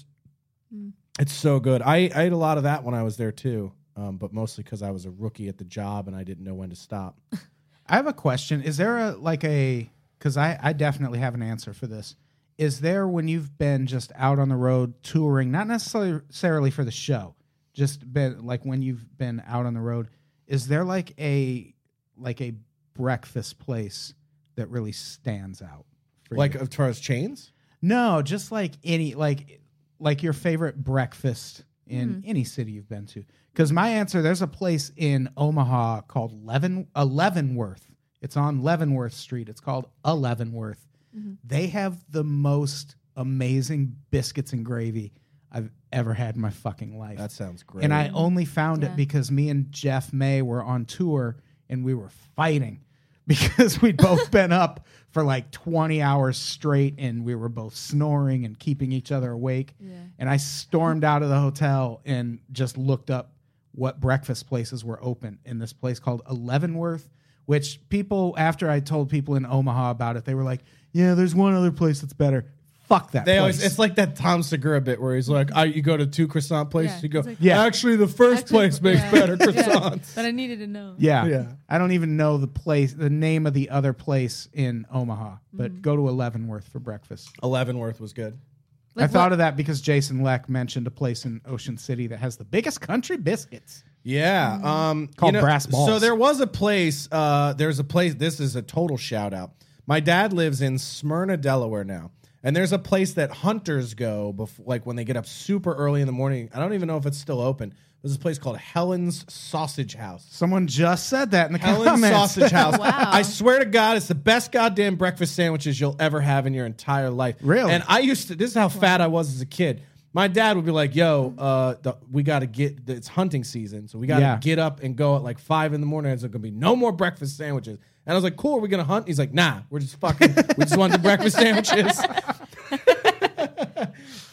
It's so good. I, I ate a lot of that when I was there too, um, but mostly because I was a rookie at the job and I didn't know when to stop. I have a question. Is there a like a because I, I definitely have an answer for this. Is there when you've been just out on the road touring, not necessarily necessarily for the show, just been like when you've been out on the road, is there like a like a breakfast place that really stands out? For Like you? as far as chains? No, just like any like like your favorite breakfast in any city you've been to. Because my answer, there's a place in Omaha called Leaven uh, Leavenworth. It's on Leavenworth Street. It's called a Leavenworth. They have the most amazing biscuits and gravy I've ever had in my fucking life. That sounds great. And I only found Yeah. it because me and Jeff May were on tour and we were fighting because we'd both been up for like twenty hours straight and we were both snoring and keeping each other awake. Yeah. And I stormed out of the hotel and just looked up what breakfast places were open in this place called Leavenworth, which people, after I told people in Omaha about it, they were like, yeah, there's one other place that's better. Fuck that They place. always, it's like that Tom Segura bit where he's like, I, you go to two croissant places, Yeah, you go, it's like- Yeah. actually the first Actually, place makes yeah. better Yeah. croissants. But I needed to know. Yeah. Yeah. I don't even know the place, the name of the other place in Omaha, but Mm-hmm. go to Leavenworth for breakfast. Leavenworth was good. I Like thought what- of that because Jason Leck mentioned a place in Ocean City that has the biggest country biscuits. Yeah. Um, Called you know, Brass Balls. So there was a place, uh, there's a place, this is a total shout out. My dad lives in Smyrna, Delaware now. And there's a place that hunters go before, like when they get up super early in the morning. I don't even know if it's still open. There's a place called Helen's Sausage House. Someone just said that in the Helen's comments. Sausage House. Wow. I swear to God, it's the best goddamn breakfast sandwiches you'll ever have in your entire life. Really? And I used to, this is how fat I was as a kid. My dad would be like, yo, uh, the, we got to get, it's hunting season. So we got to Yeah. get up and go at like five in the morning. There's going to be no more breakfast sandwiches. And I was like, cool, are we going to hunt? He's like, nah, we're just fucking, we just want the breakfast sandwiches.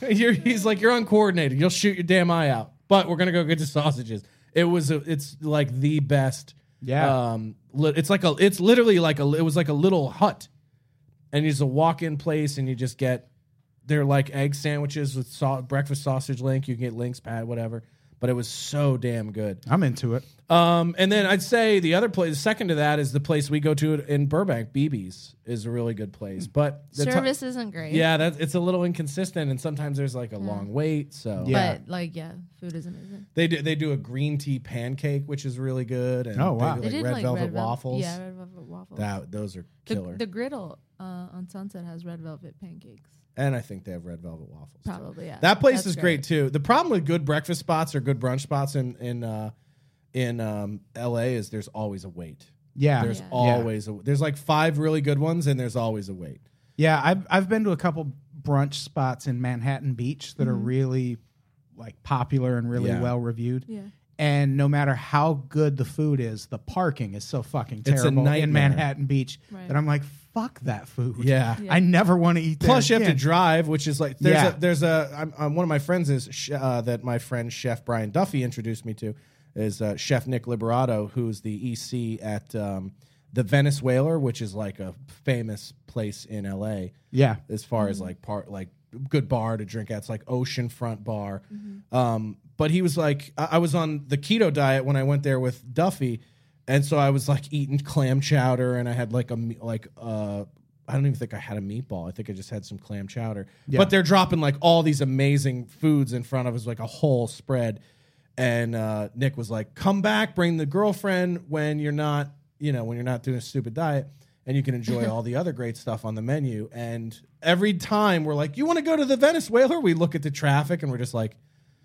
You're, he's like, you're uncoordinated. You'll shoot your damn eye out. But we're gonna go get the sausages. It was, a, it's like the best. Yeah. Um, li- it's like a, it's literally like a, it was like a little hut, and it's a walk-in place, and you just get, they're like egg sandwiches with sau- breakfast sausage link. You can get links, pad, whatever. But it was so damn good. I'm into it. Um, and then I'd say the other place, the second to that, is the place we go to in Burbank. B B's is a really good place, but the ti- Service isn't great. yeah, that it's a little inconsistent, and sometimes there's like a long wait. So Yeah. But like, yeah, food is amazing. they do they do a green tea pancake, which is really good. And Oh, wow. they They do, did like red like velvet red vel- waffles. Yeah, red velvet waffles. That those are the, killer. the griddle uh, on Sunset has red velvet pancakes. And I think they have red velvet waffles. too. Probably, yeah. That place That's is great. too. The problem with good breakfast spots or good brunch spots in in uh, in um, L A is there's always a wait. Yeah. There's Yeah. always a there's like five really good ones, and there's always a wait. Yeah, I've I've been to a couple brunch spots in Manhattan Beach that are really like popular and really Yeah. well reviewed. Yeah. And no matter how good the food is, the parking is so fucking It's a terrible in nightmare. Manhattan Beach Right. that I'm like, fuck that food. Yeah. Yeah. I never want to eat there. Plus, you have to again. drive, which is like there's Yeah. a there's a I'm, I'm, one of my friends is sh- uh, that my friend Chef Brian Duffy introduced me to is uh, Chef Nick Liberato, who's the E C at um, the Venice Whaler, which is like a famous place in L A. Yeah. As far as like part like good bar to drink at, it's like oceanfront bar. Um, but he was like, I, I was on the keto diet when I went there with Duffy, and so I was like eating clam chowder, and I had like a me- like uh. I don't even think I had a meatball. I think I just had some clam chowder. Yeah. But they're dropping like all these amazing foods in front of us, like a whole spread. And uh, Nick was like, "Come back, bring the girlfriend when you're not, you know, when you're not doing a stupid diet, and you can enjoy all the other great stuff on the menu." And every time we're like, "You want to go to the Venice Whaler?" We look at the traffic and we're just like,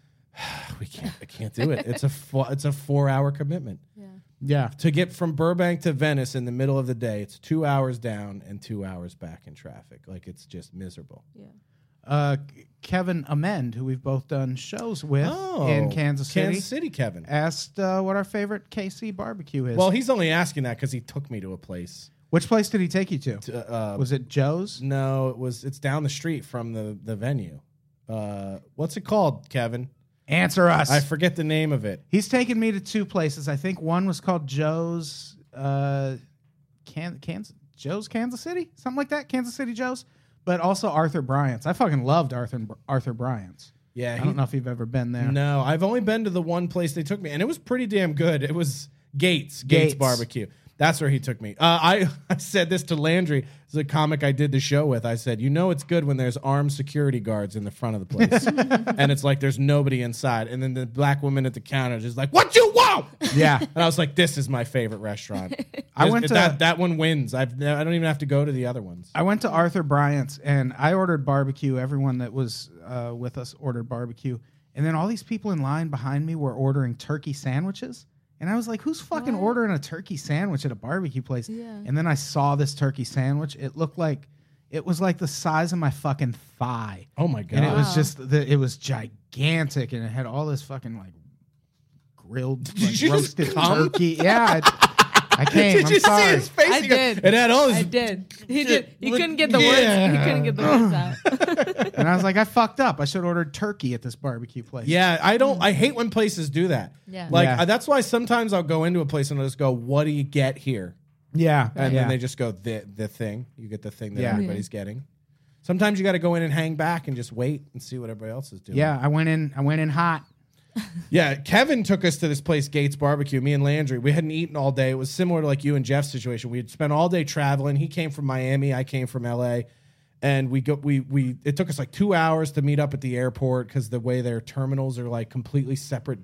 "We can't. I can't do it. It's a four, it's a four hour commitment." Yeah. Yeah. To get from Burbank to Venice in the middle of the day, it's two hours down and two hours back in traffic. Like, it's just miserable. Yeah. Uh, Kevin Amend, who we've both done shows with Oh, in Kansas City, Kansas City, Kevin. asked uh, what our favorite K C barbecue is. Well, he's only asking that because he took me to a place. Which place did he take you to? To, uh, Was it Joe's? no, it was. It's down the street from the the venue. Uh, what's it called, Kevin? Answer us. I forget the name of it. He's taken me to two places. I think one was called Joe's, uh, Can- Kansas, Joe's Kansas City, something like that. Kansas City Joe's, but also Arthur Bryant's. I fucking loved Arthur Arthur Bryant's. Yeah, I he- don't know if you've ever been there. No, I've only been to the one place they took me, and it was pretty damn good. It was Gates, Gates, Gates. Barbecue. That's where he took me. Uh, I, I said this to Landry, as a comic I did the show with. I said, you know it's good when there's armed security guards in the front of the place. And it's like there's nobody inside. And then the black woman at the counter is just like, what you want? Yeah. And I was like, this is my favorite restaurant. I went to- that, that one wins. I've, I don't even have to go to the other ones. I went to Arthur Bryant's and I ordered barbecue. Everyone that was uh, with us ordered barbecue. And then all these people in line behind me were ordering turkey sandwiches. And I was like, who's fucking What? ordering a turkey sandwich at a barbecue place? Yeah. And then I saw this turkey sandwich. It looked like, it was like the size of my fucking thigh. Oh, my God. And it was Wow. just, the, it was gigantic. And it had all this fucking like grilled, Did like, you just roasted come? turkey. Yeah. I, I came. Did I'm you sorry. see his face? I He got- did. It had all this. I did. He did. He Look- couldn't get the yeah. words. He couldn't get the words out. And I was like, I fucked up. I should have ordered turkey at this barbecue place. Yeah, I don't. I hate when places do that. Yeah. like Yeah. uh, that's why sometimes I'll go into a place and I'll just go, "What do you get here?" Yeah. And yeah. then they just go, "the the thing." You get the thing that Yeah. everybody's getting. Sometimes you got to go in and hang back and just wait and see what everybody else is doing. Yeah, I went in. I went in hot. yeah. Kevin took us to this place, Gates Barbecue. Me and Landry, we hadn't eaten all day. It was similar to like you and Jeff's situation. We had spent all day traveling. He came from Miami. I came from L A. And we go, we we it took us like two hours to meet up at the airport because the way their terminals are like completely separate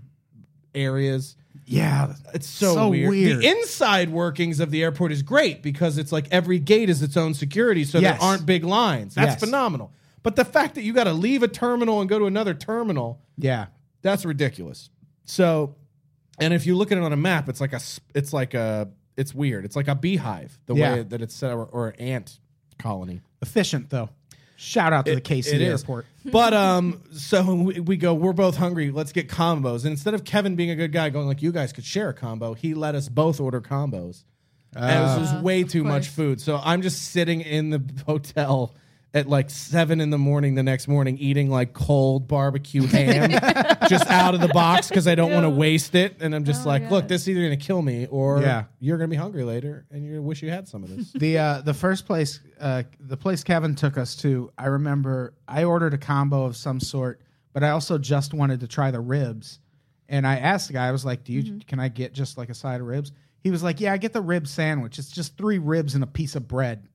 areas. Yeah, It's so, So weird. weird. The inside workings of the airport is great because it's like every gate is its own security, so Yes. there aren't big lines. That's Yes. phenomenal. But the fact that you got to leave a terminal and go to another terminal, yeah, that's ridiculous. So, and if you look at it on a map, it's like a, s- it's like a, it's weird. It's like a beehive the Yeah. way that it's set, or, or an ant colony. efficient though. Shout out to the K C It is. airport. But um, so we, we go, we're both hungry. Let's get combos. And instead of Kevin being a good guy, going like, you guys could share a combo, he let us both order combos. and it was just Uh, way of too much course. food. So I'm just sitting in the hotel, at like seven in the morning the next morning eating like cold barbecue ham just out of the box because I don't want to waste it. And I'm just Oh, like, yeah. look, this is either going to kill me or Yeah. you're going to be hungry later and you wish you had some of this. The uh, the first place, uh, the place Kevin took us to, I remember I ordered a combo of some sort, but I also just wanted to try the ribs. And I asked the guy, I was like, "Do you Mm-hmm. can I get just like a side of ribs?" He was like, "Yeah, I get the rib sandwich. It's just three ribs and a piece of bread."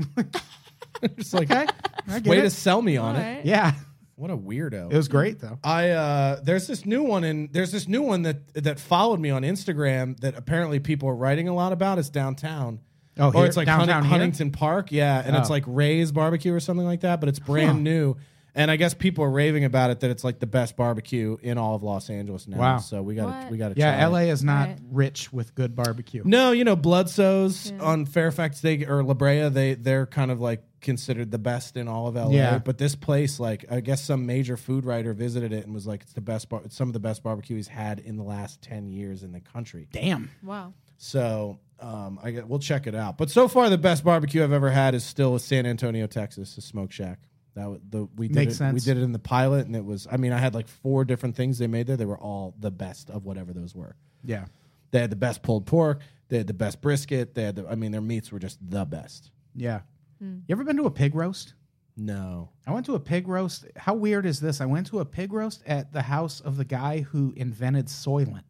Just like, Okay, I get way it. to sell me on All it. right. Yeah, What a weirdo. it was great though. I uh there's this new one and there's this new one that that followed me on Instagram that apparently people are writing a lot about. It's downtown. Oh, or here? it's like Downtown Hunting- here? Huntington Park, yeah, and it's Oh. like Ray's Barbecue or something like that, but it's brand Huh. new. And I guess people are raving about it that it's like the best barbecue in all of Los Angeles now. Wow. So we got to What? we got to Yeah, try L A it. is not Right. rich with good barbecue. No, you know Bloodso's Yeah. on Fairfax they or La Brea, they they're kind of like considered the best in all of L A. Yeah. But this place, like I guess some major food writer visited it and was like, it's the best bar- it's some of the best barbecue he's had in the last ten years in the country. Damn. Wow. So um, I get, we'll check it out. But so far, the best barbecue I've ever had is still San Antonio, Texas, a Smoke Shack. That w- the we did Makes it, sense. We did it in the pilot, and it was. I mean, I had like four different things they made there. They were all the best of whatever those were. Yeah. They had the best pulled pork. They had the best brisket. They had. The, I mean, their meats were just the best. Yeah. You ever been to a pig roast? No. I went to a pig roast. How weird is this? I went to a pig roast at the house of the guy who invented Soylent.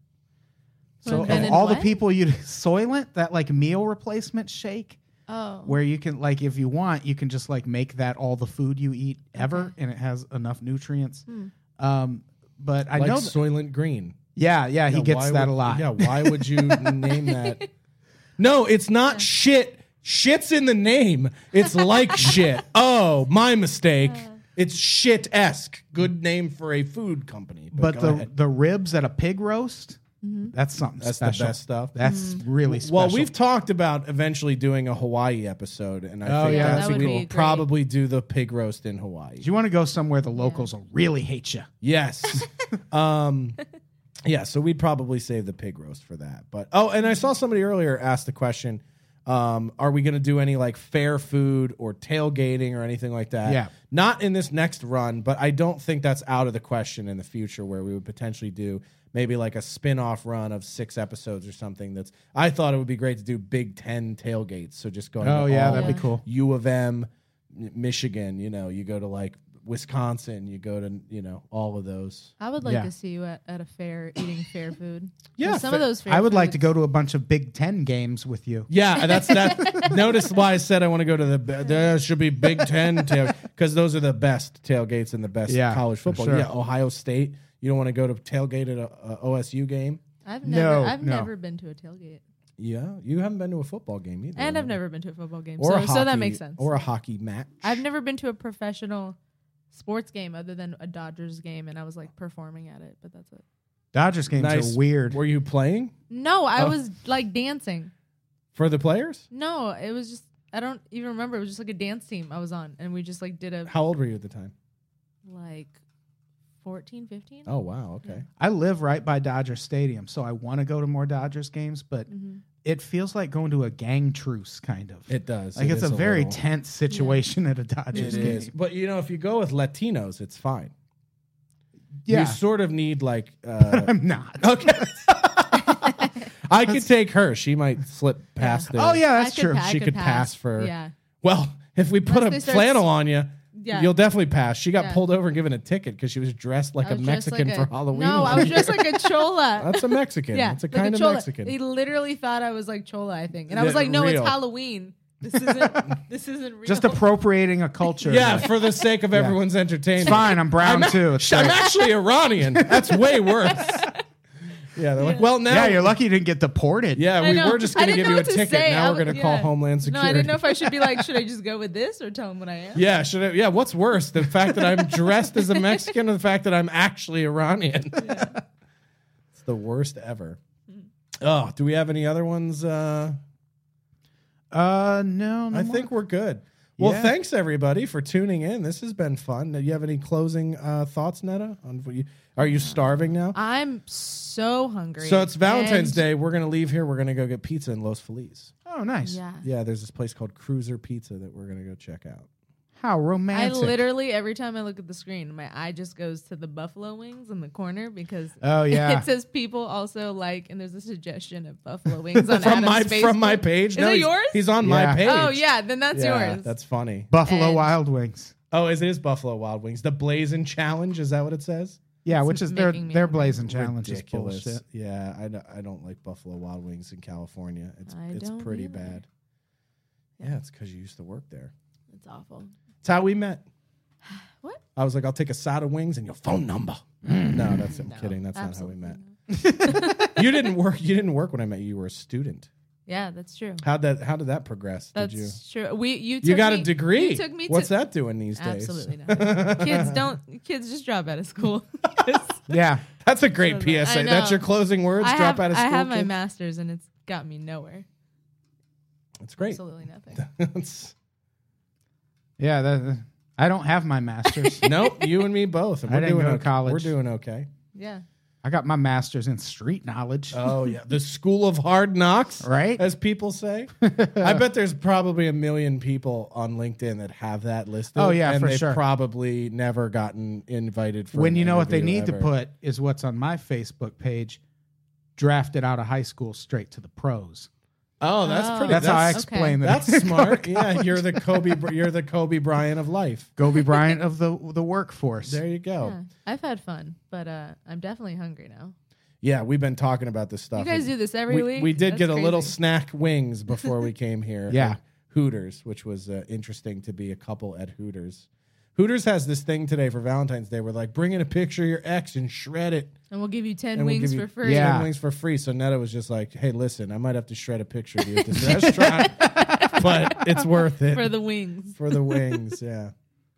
Who So of invented all the what? people you Soylent, that like meal replacement shake, Oh. where you can like if you want, you can just like make that all the food you eat ever, Okay. and it has enough nutrients. Hmm. Um, but I like know, that, Soylent Green. yeah, yeah, he Yeah, gets why that would- a lot. Yeah. Why would you name that? No, it's not shit. Shit's in the name. It's like shit. Oh, my mistake. It's shit esque. Good name for a food company. But, But go the ahead. the ribs at a pig roast, that's something That's special. the best stuff. That's really special. Well, we've talked about eventually doing a Hawaii episode, and I Oh, think yeah, that's that would we be will great. probably do the pig roast in Hawaii. Do you want to go somewhere the locals will really hate you? Yes. um, yeah, so we'd probably save the pig roast for that. But oh, and I saw somebody earlier ask the question, um, are we going to do any like fair food or tailgating or anything like that? Yeah. Not in this next run, but I don't think that's out of the question in the future where we would potentially do maybe like a spin-off run of six episodes or something. That's I thought it would be great to do Big Ten tailgates. So just going Oh to yeah, all that'd of be cool. U of M, M- Michigan, you know, you go to like Wisconsin, you go to, you know, all of those. I would like Yeah. to see you at, at a fair eating fair food. Yeah, some fa- of those. Fair I would like to foods- go to a bunch of Big Ten games with you. Yeah, that's that. Notice why I said I want to go to the. There should be Big Ten tail because those are the best tailgates and the best Yeah, college for football. sure. Yeah, Ohio State. You don't want to go to tailgate at a, a O S U game. I've No, never. I've no. never been to a tailgate, Yeah, you haven't been to a football game either. and I've have you? never been to a football game. Or So, a hockey, so that makes sense. Or a hockey match. I've never been to a professional sports game other than a Dodgers game, and I was like performing at it, but that's it. Dodgers games Nice. are weird. Were you playing No, I Oh. was like dancing. for the players? No, it was just I don't even remember. It was just like a dance team I was on, and we just like did a How old were you at the time? like fourteen, fifteen. Oh wow, okay. I live right by Dodger Stadium, so I want to go to more Dodgers games, but Mhm. it feels like going to a gang truce, kind of. It does. like It it's a is very little- tense situation at a Dodgers It game. is, but you know, if you go with Latinos, it's fine. Yeah, You sort of need like. Uh, I'm not. okay. I could take her. She might slip past the. Oh yeah, that's I could true. pa- I She could pass for- Yeah. Well, if we put Unless a they start flannel s- on you, Yeah. you'll definitely pass. She got Yeah. pulled over and given a ticket because she was dressed like I a was dressed Mexican like for a- Halloween. No, I was dressed like a chola. That's a Mexican. yeah, It's a like kind of chola. Mexican. He literally thought I was like chola, I think, and I Yeah, was like, "No, real. it's Halloween. This isn't. This isn't real." Just appropriating a culture. Yeah, for the sake of everyone's entertainment. It's fine. I'm brown I'm, too. It's I'm great. actually Iranian. That's way worse. Yeah, they're like, well, now. Yeah, you're lucky you didn't get deported. Yeah, I we know. were just I going to didn't give you know a what to ticket. say. Now I we're going to w- call yeah. Homeland No, Security. I didn't know if I should be like, should I just go with this or tell him what I am? Yeah, should I, yeah. What's worse, the fact that I'm dressed as a Mexican, or the fact that I'm actually Iranian? It's the worst ever. Oh, do we have any other ones? Uh, Uh, no. no I more. think we're good. Well, Yeah. thanks everybody for tuning in. This has been fun. Do you have any closing uh, thoughts, Netta? On what you, are you starving now? I'm so hungry. So it's Valentine's And- Day. We're gonna leave here. We're gonna go get pizza in Los Feliz. Oh, nice. Yeah. Yeah, there's this place called Cruiser Pizza that we're gonna go check out. How I romantic. literally, every time I look at the screen, my eye just goes to the buffalo wings in the corner because Oh, yeah. it says people also like, and there's a suggestion of buffalo wings on from Adam's my Facebook. from my page. Is no, it he's, yours? He's on Yeah. my page. Oh, yeah, then that's yeah, yours. that's funny. Buffalo And- Wild Wings. Oh, is it is Buffalo Wild Wings? The Blazing Challenge, is that what it says? Yeah, It's which is their making me their hungry. blazing challenge is Ridiculous. bullshit. Yeah, I don't, I don't like Buffalo Wild Wings in California. It's I it's don't pretty either. bad. Yeah. Yeah, it's because you used to work there. It's awful. It's how we met. What? I was like, I'll take a side of wings and your phone number. No, that's I'm No, kidding. That's absolutely not how we met. you didn't work. You didn't work when I met you. You were a student. Yeah, that's true. How'd that? How did that progress? That's did you? true. We you took You got me, a degree. You took me What's to, that doing these days? Absolutely nothing. Kids don't. Kids just drop out of school. Yeah. That's a great So P S A. I know. That's your closing words. I Drop have, out of school. I have my kids? master's and it's got me nowhere. That's great. Absolutely nothing. That's- Yeah, that, I don't have my master's. nope, you and me both. And I we're didn't doing go to okay. college. We're doing okay. Yeah. I got my master's in street knowledge. Oh yeah, the school of hard knocks, Right? As people say. I bet there's probably a million people on LinkedIn that have that listed. Oh, yeah, and for they've sure. probably never gotten invited. For when an you know what they interview need to ever. put is what's on my Facebook page. Drafted out of high school straight to the pros. Oh, that's Oh. pretty. That's, how I that's, explain that. That's smart. Yeah, you're the Kobe. You're the Kobe Bryant of life. Kobe Bryant of the the workforce. There you go. Yeah. I've had fun, but uh, I'm definitely hungry now. Yeah, we've been talking about this stuff. You guys And do this every we, week? We did That's get a little crazy. snack wings before we came here. Yeah. at Hooters, which was uh, interesting to be a couple at Hooters. Hooters has this thing today for Valentine's Day where like bring in a picture of your ex and shred it. And we'll give you ten And we'll wings give you for free. Yeah. ten wings for free. So Netta was just like, hey, listen, I might have to shred a picture of you at this restaurant, but it's worth it. For the wings. For the wings, yeah.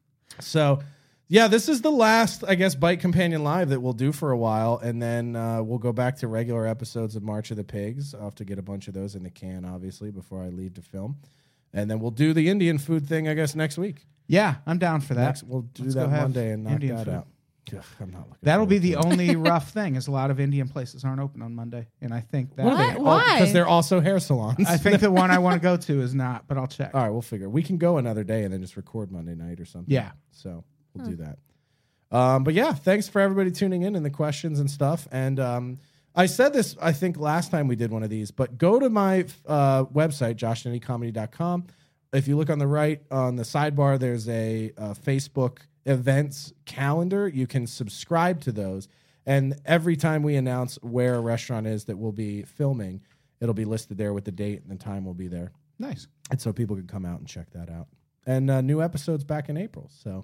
So, yeah, this is the last, I guess, Bite Companion Live that we'll do for a while, and then uh, we'll go back to regular episodes of March of the Pigs. I'll have to get a bunch of those in the can, obviously, before I leave to film. And then we'll do the Indian food thing, I guess, next week. Yeah, I'm down for that. Next, we'll do Let's that go have Monday and knock Indian that food. out. Ugh, I'm not looking That'll be the forward to it. only rough thing is a lot of Indian places aren't open on Monday, and I think that What? they- Why? Because they're also hair salons. I think the one I want to go to is not, but I'll check. All right, we'll figure. We can go another day and then just record Monday night or something. Yeah. So we'll do that. Um, but yeah, thanks for everybody tuning in and the questions and stuff. And um, I said this, I think, last time we did one of these, but go to my uh, website, josh denny comedy dot com. If you look on the right, on the sidebar, there's a, uh Facebook events calendar. You can subscribe to those. And every time we announce where a restaurant is that we'll be filming, it'll be listed there with the date and the time will be there. Nice. And so people can come out and check that out. And uh, new episodes back in April. So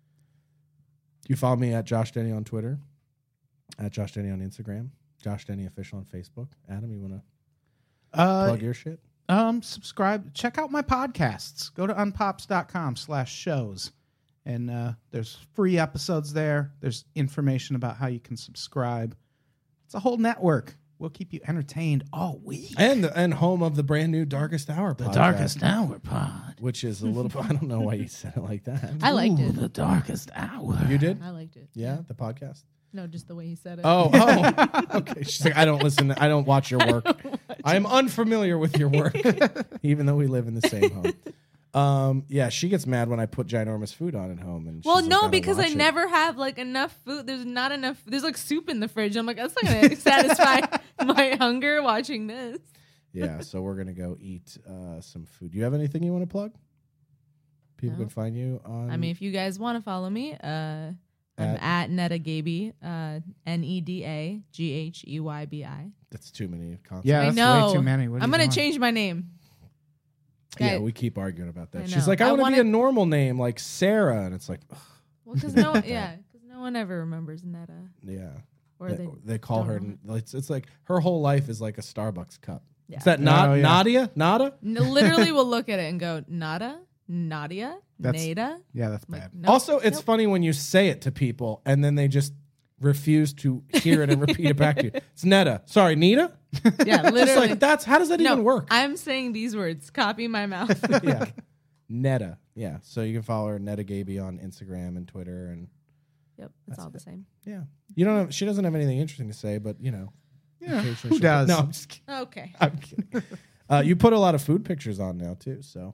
you follow me at Josh Denny on Twitter, at Josh Denny on Instagram, Josh Denny Official on Facebook. Adam, you want to Uh, plug your shit? um, subscribe. Check out my podcasts. Go to unpops dot com slash shows. And uh, there's free episodes there. There's information about how you can subscribe. It's a whole network. We'll keep you entertained all week. And and home of the brand new Darkest Hour podcast. Hour pod. Which is a little, I don't know why you said it like that. I liked it. The darkest hour. You did? I liked it. Yeah, the podcast? No, just the way he said it. Oh, oh. Okay. She's like, I don't listen. I don't watch your work. I am unfamiliar with your work, even though we live in the same home. Um, yeah, she gets mad when I put ginormous food on at home. And Well, she's like, no, don't because I watch it. never have like enough food. There's not enough. There's like soup in the fridge. I'm like, that's not gonna satisfy my hunger watching this. Yeah, so we're gonna go eat uh, some food. Do you have anything you want to plug? People No. can find you on. I mean, if you guys want to follow me, uh, I'm At- at Neda Gaby, uh, N E D A G H E Y B I. that's too many concepts. Yeah, I that's know. way too many. What are I'm you gonna doing? change my name. yeah, Okay. we keep arguing about that. I She's know. like, I, I want to be a wanna- normal name like Sarah, and it's like, ugh, Well, because no, yeah, because no one ever remembers Neda. yeah. Or They, they, they call her. don't It's, it's like her whole life is like a Starbucks cup. Yeah. Is that not Oh, yeah. Nadia? Nada? N- literally will look at it and go, Nada, Nadia, That's- Nada. Yeah, that's I'm like, bad. nope, Also, it's nope. funny when you say it to people and then they just refuse to hear it and repeat it back to you. It's Netta. Sorry, Nita? Yeah, Just literally. like, that's, how does that no, even work? I'm saying these words. Copy my mouth. yeah. Netta. Yeah. So you can follow her, Netta Gaby, on Instagram and Twitter. And Yep, it's all the same. yeah. You don't have, she doesn't have anything interesting to say, but you know. Yeah, occasionally who she'll- does? No, I'm just kidding. Okay. I'm kidding. Uh, you put a lot of food pictures on now too, so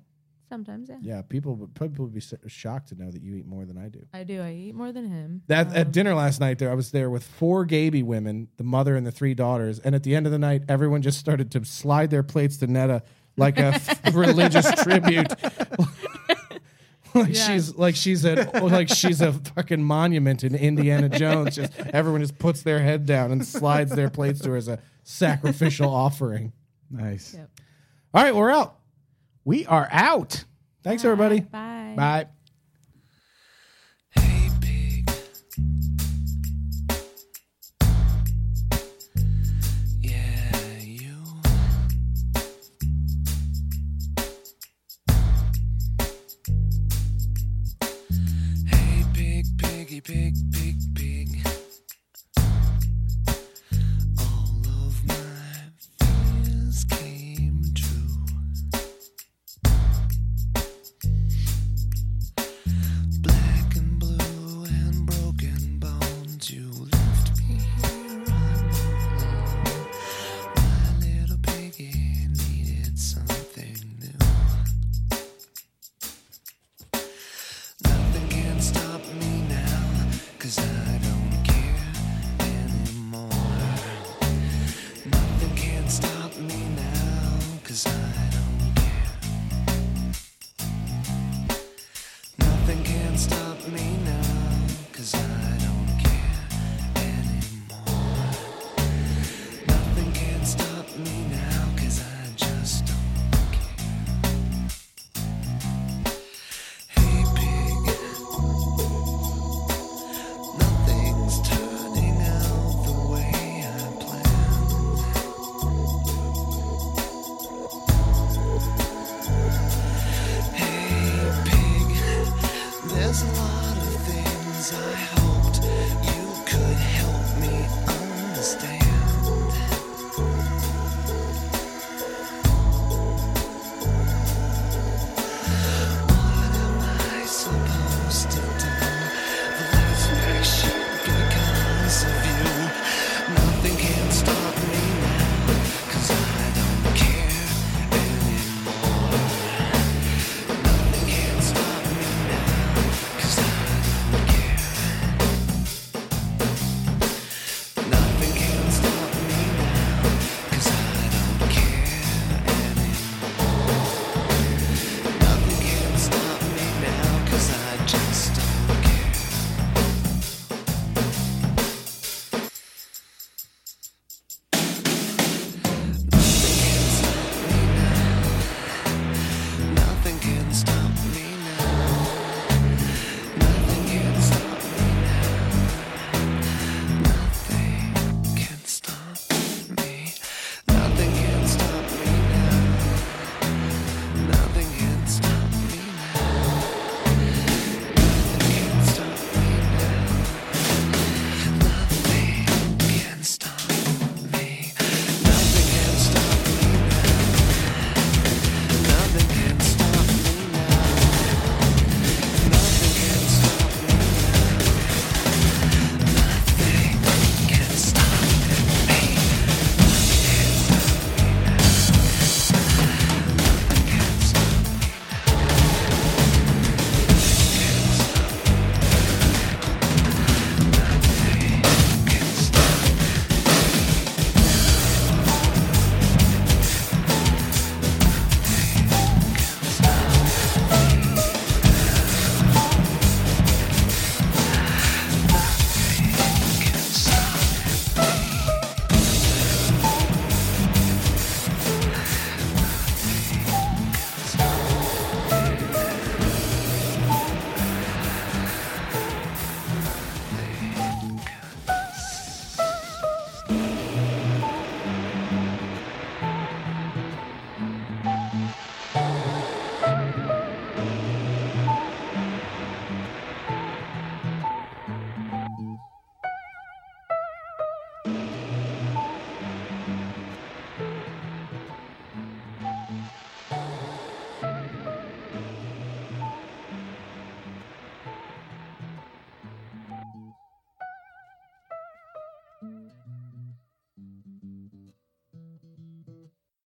Sometimes, yeah. Yeah, people would people would be so- shocked to know that you eat more than I do. I do. I eat more than him. That Um, at dinner last night, there I was there with four Gaby women, the mother and the three daughters, and at the end of the night, everyone just started to slide their plates to Netta like a f- religious tribute. Like Yeah. she's like she's a like she's a fucking monument in Indiana Jones. Just everyone just puts their head down and slides their plates to her as a sacrificial offering. Nice. Yep. All right, we're out. We are out. Thanks, everybody. Bye. Bye. Hey, pig. Yeah, you. Hey, pig, piggy, pig, pig, pig.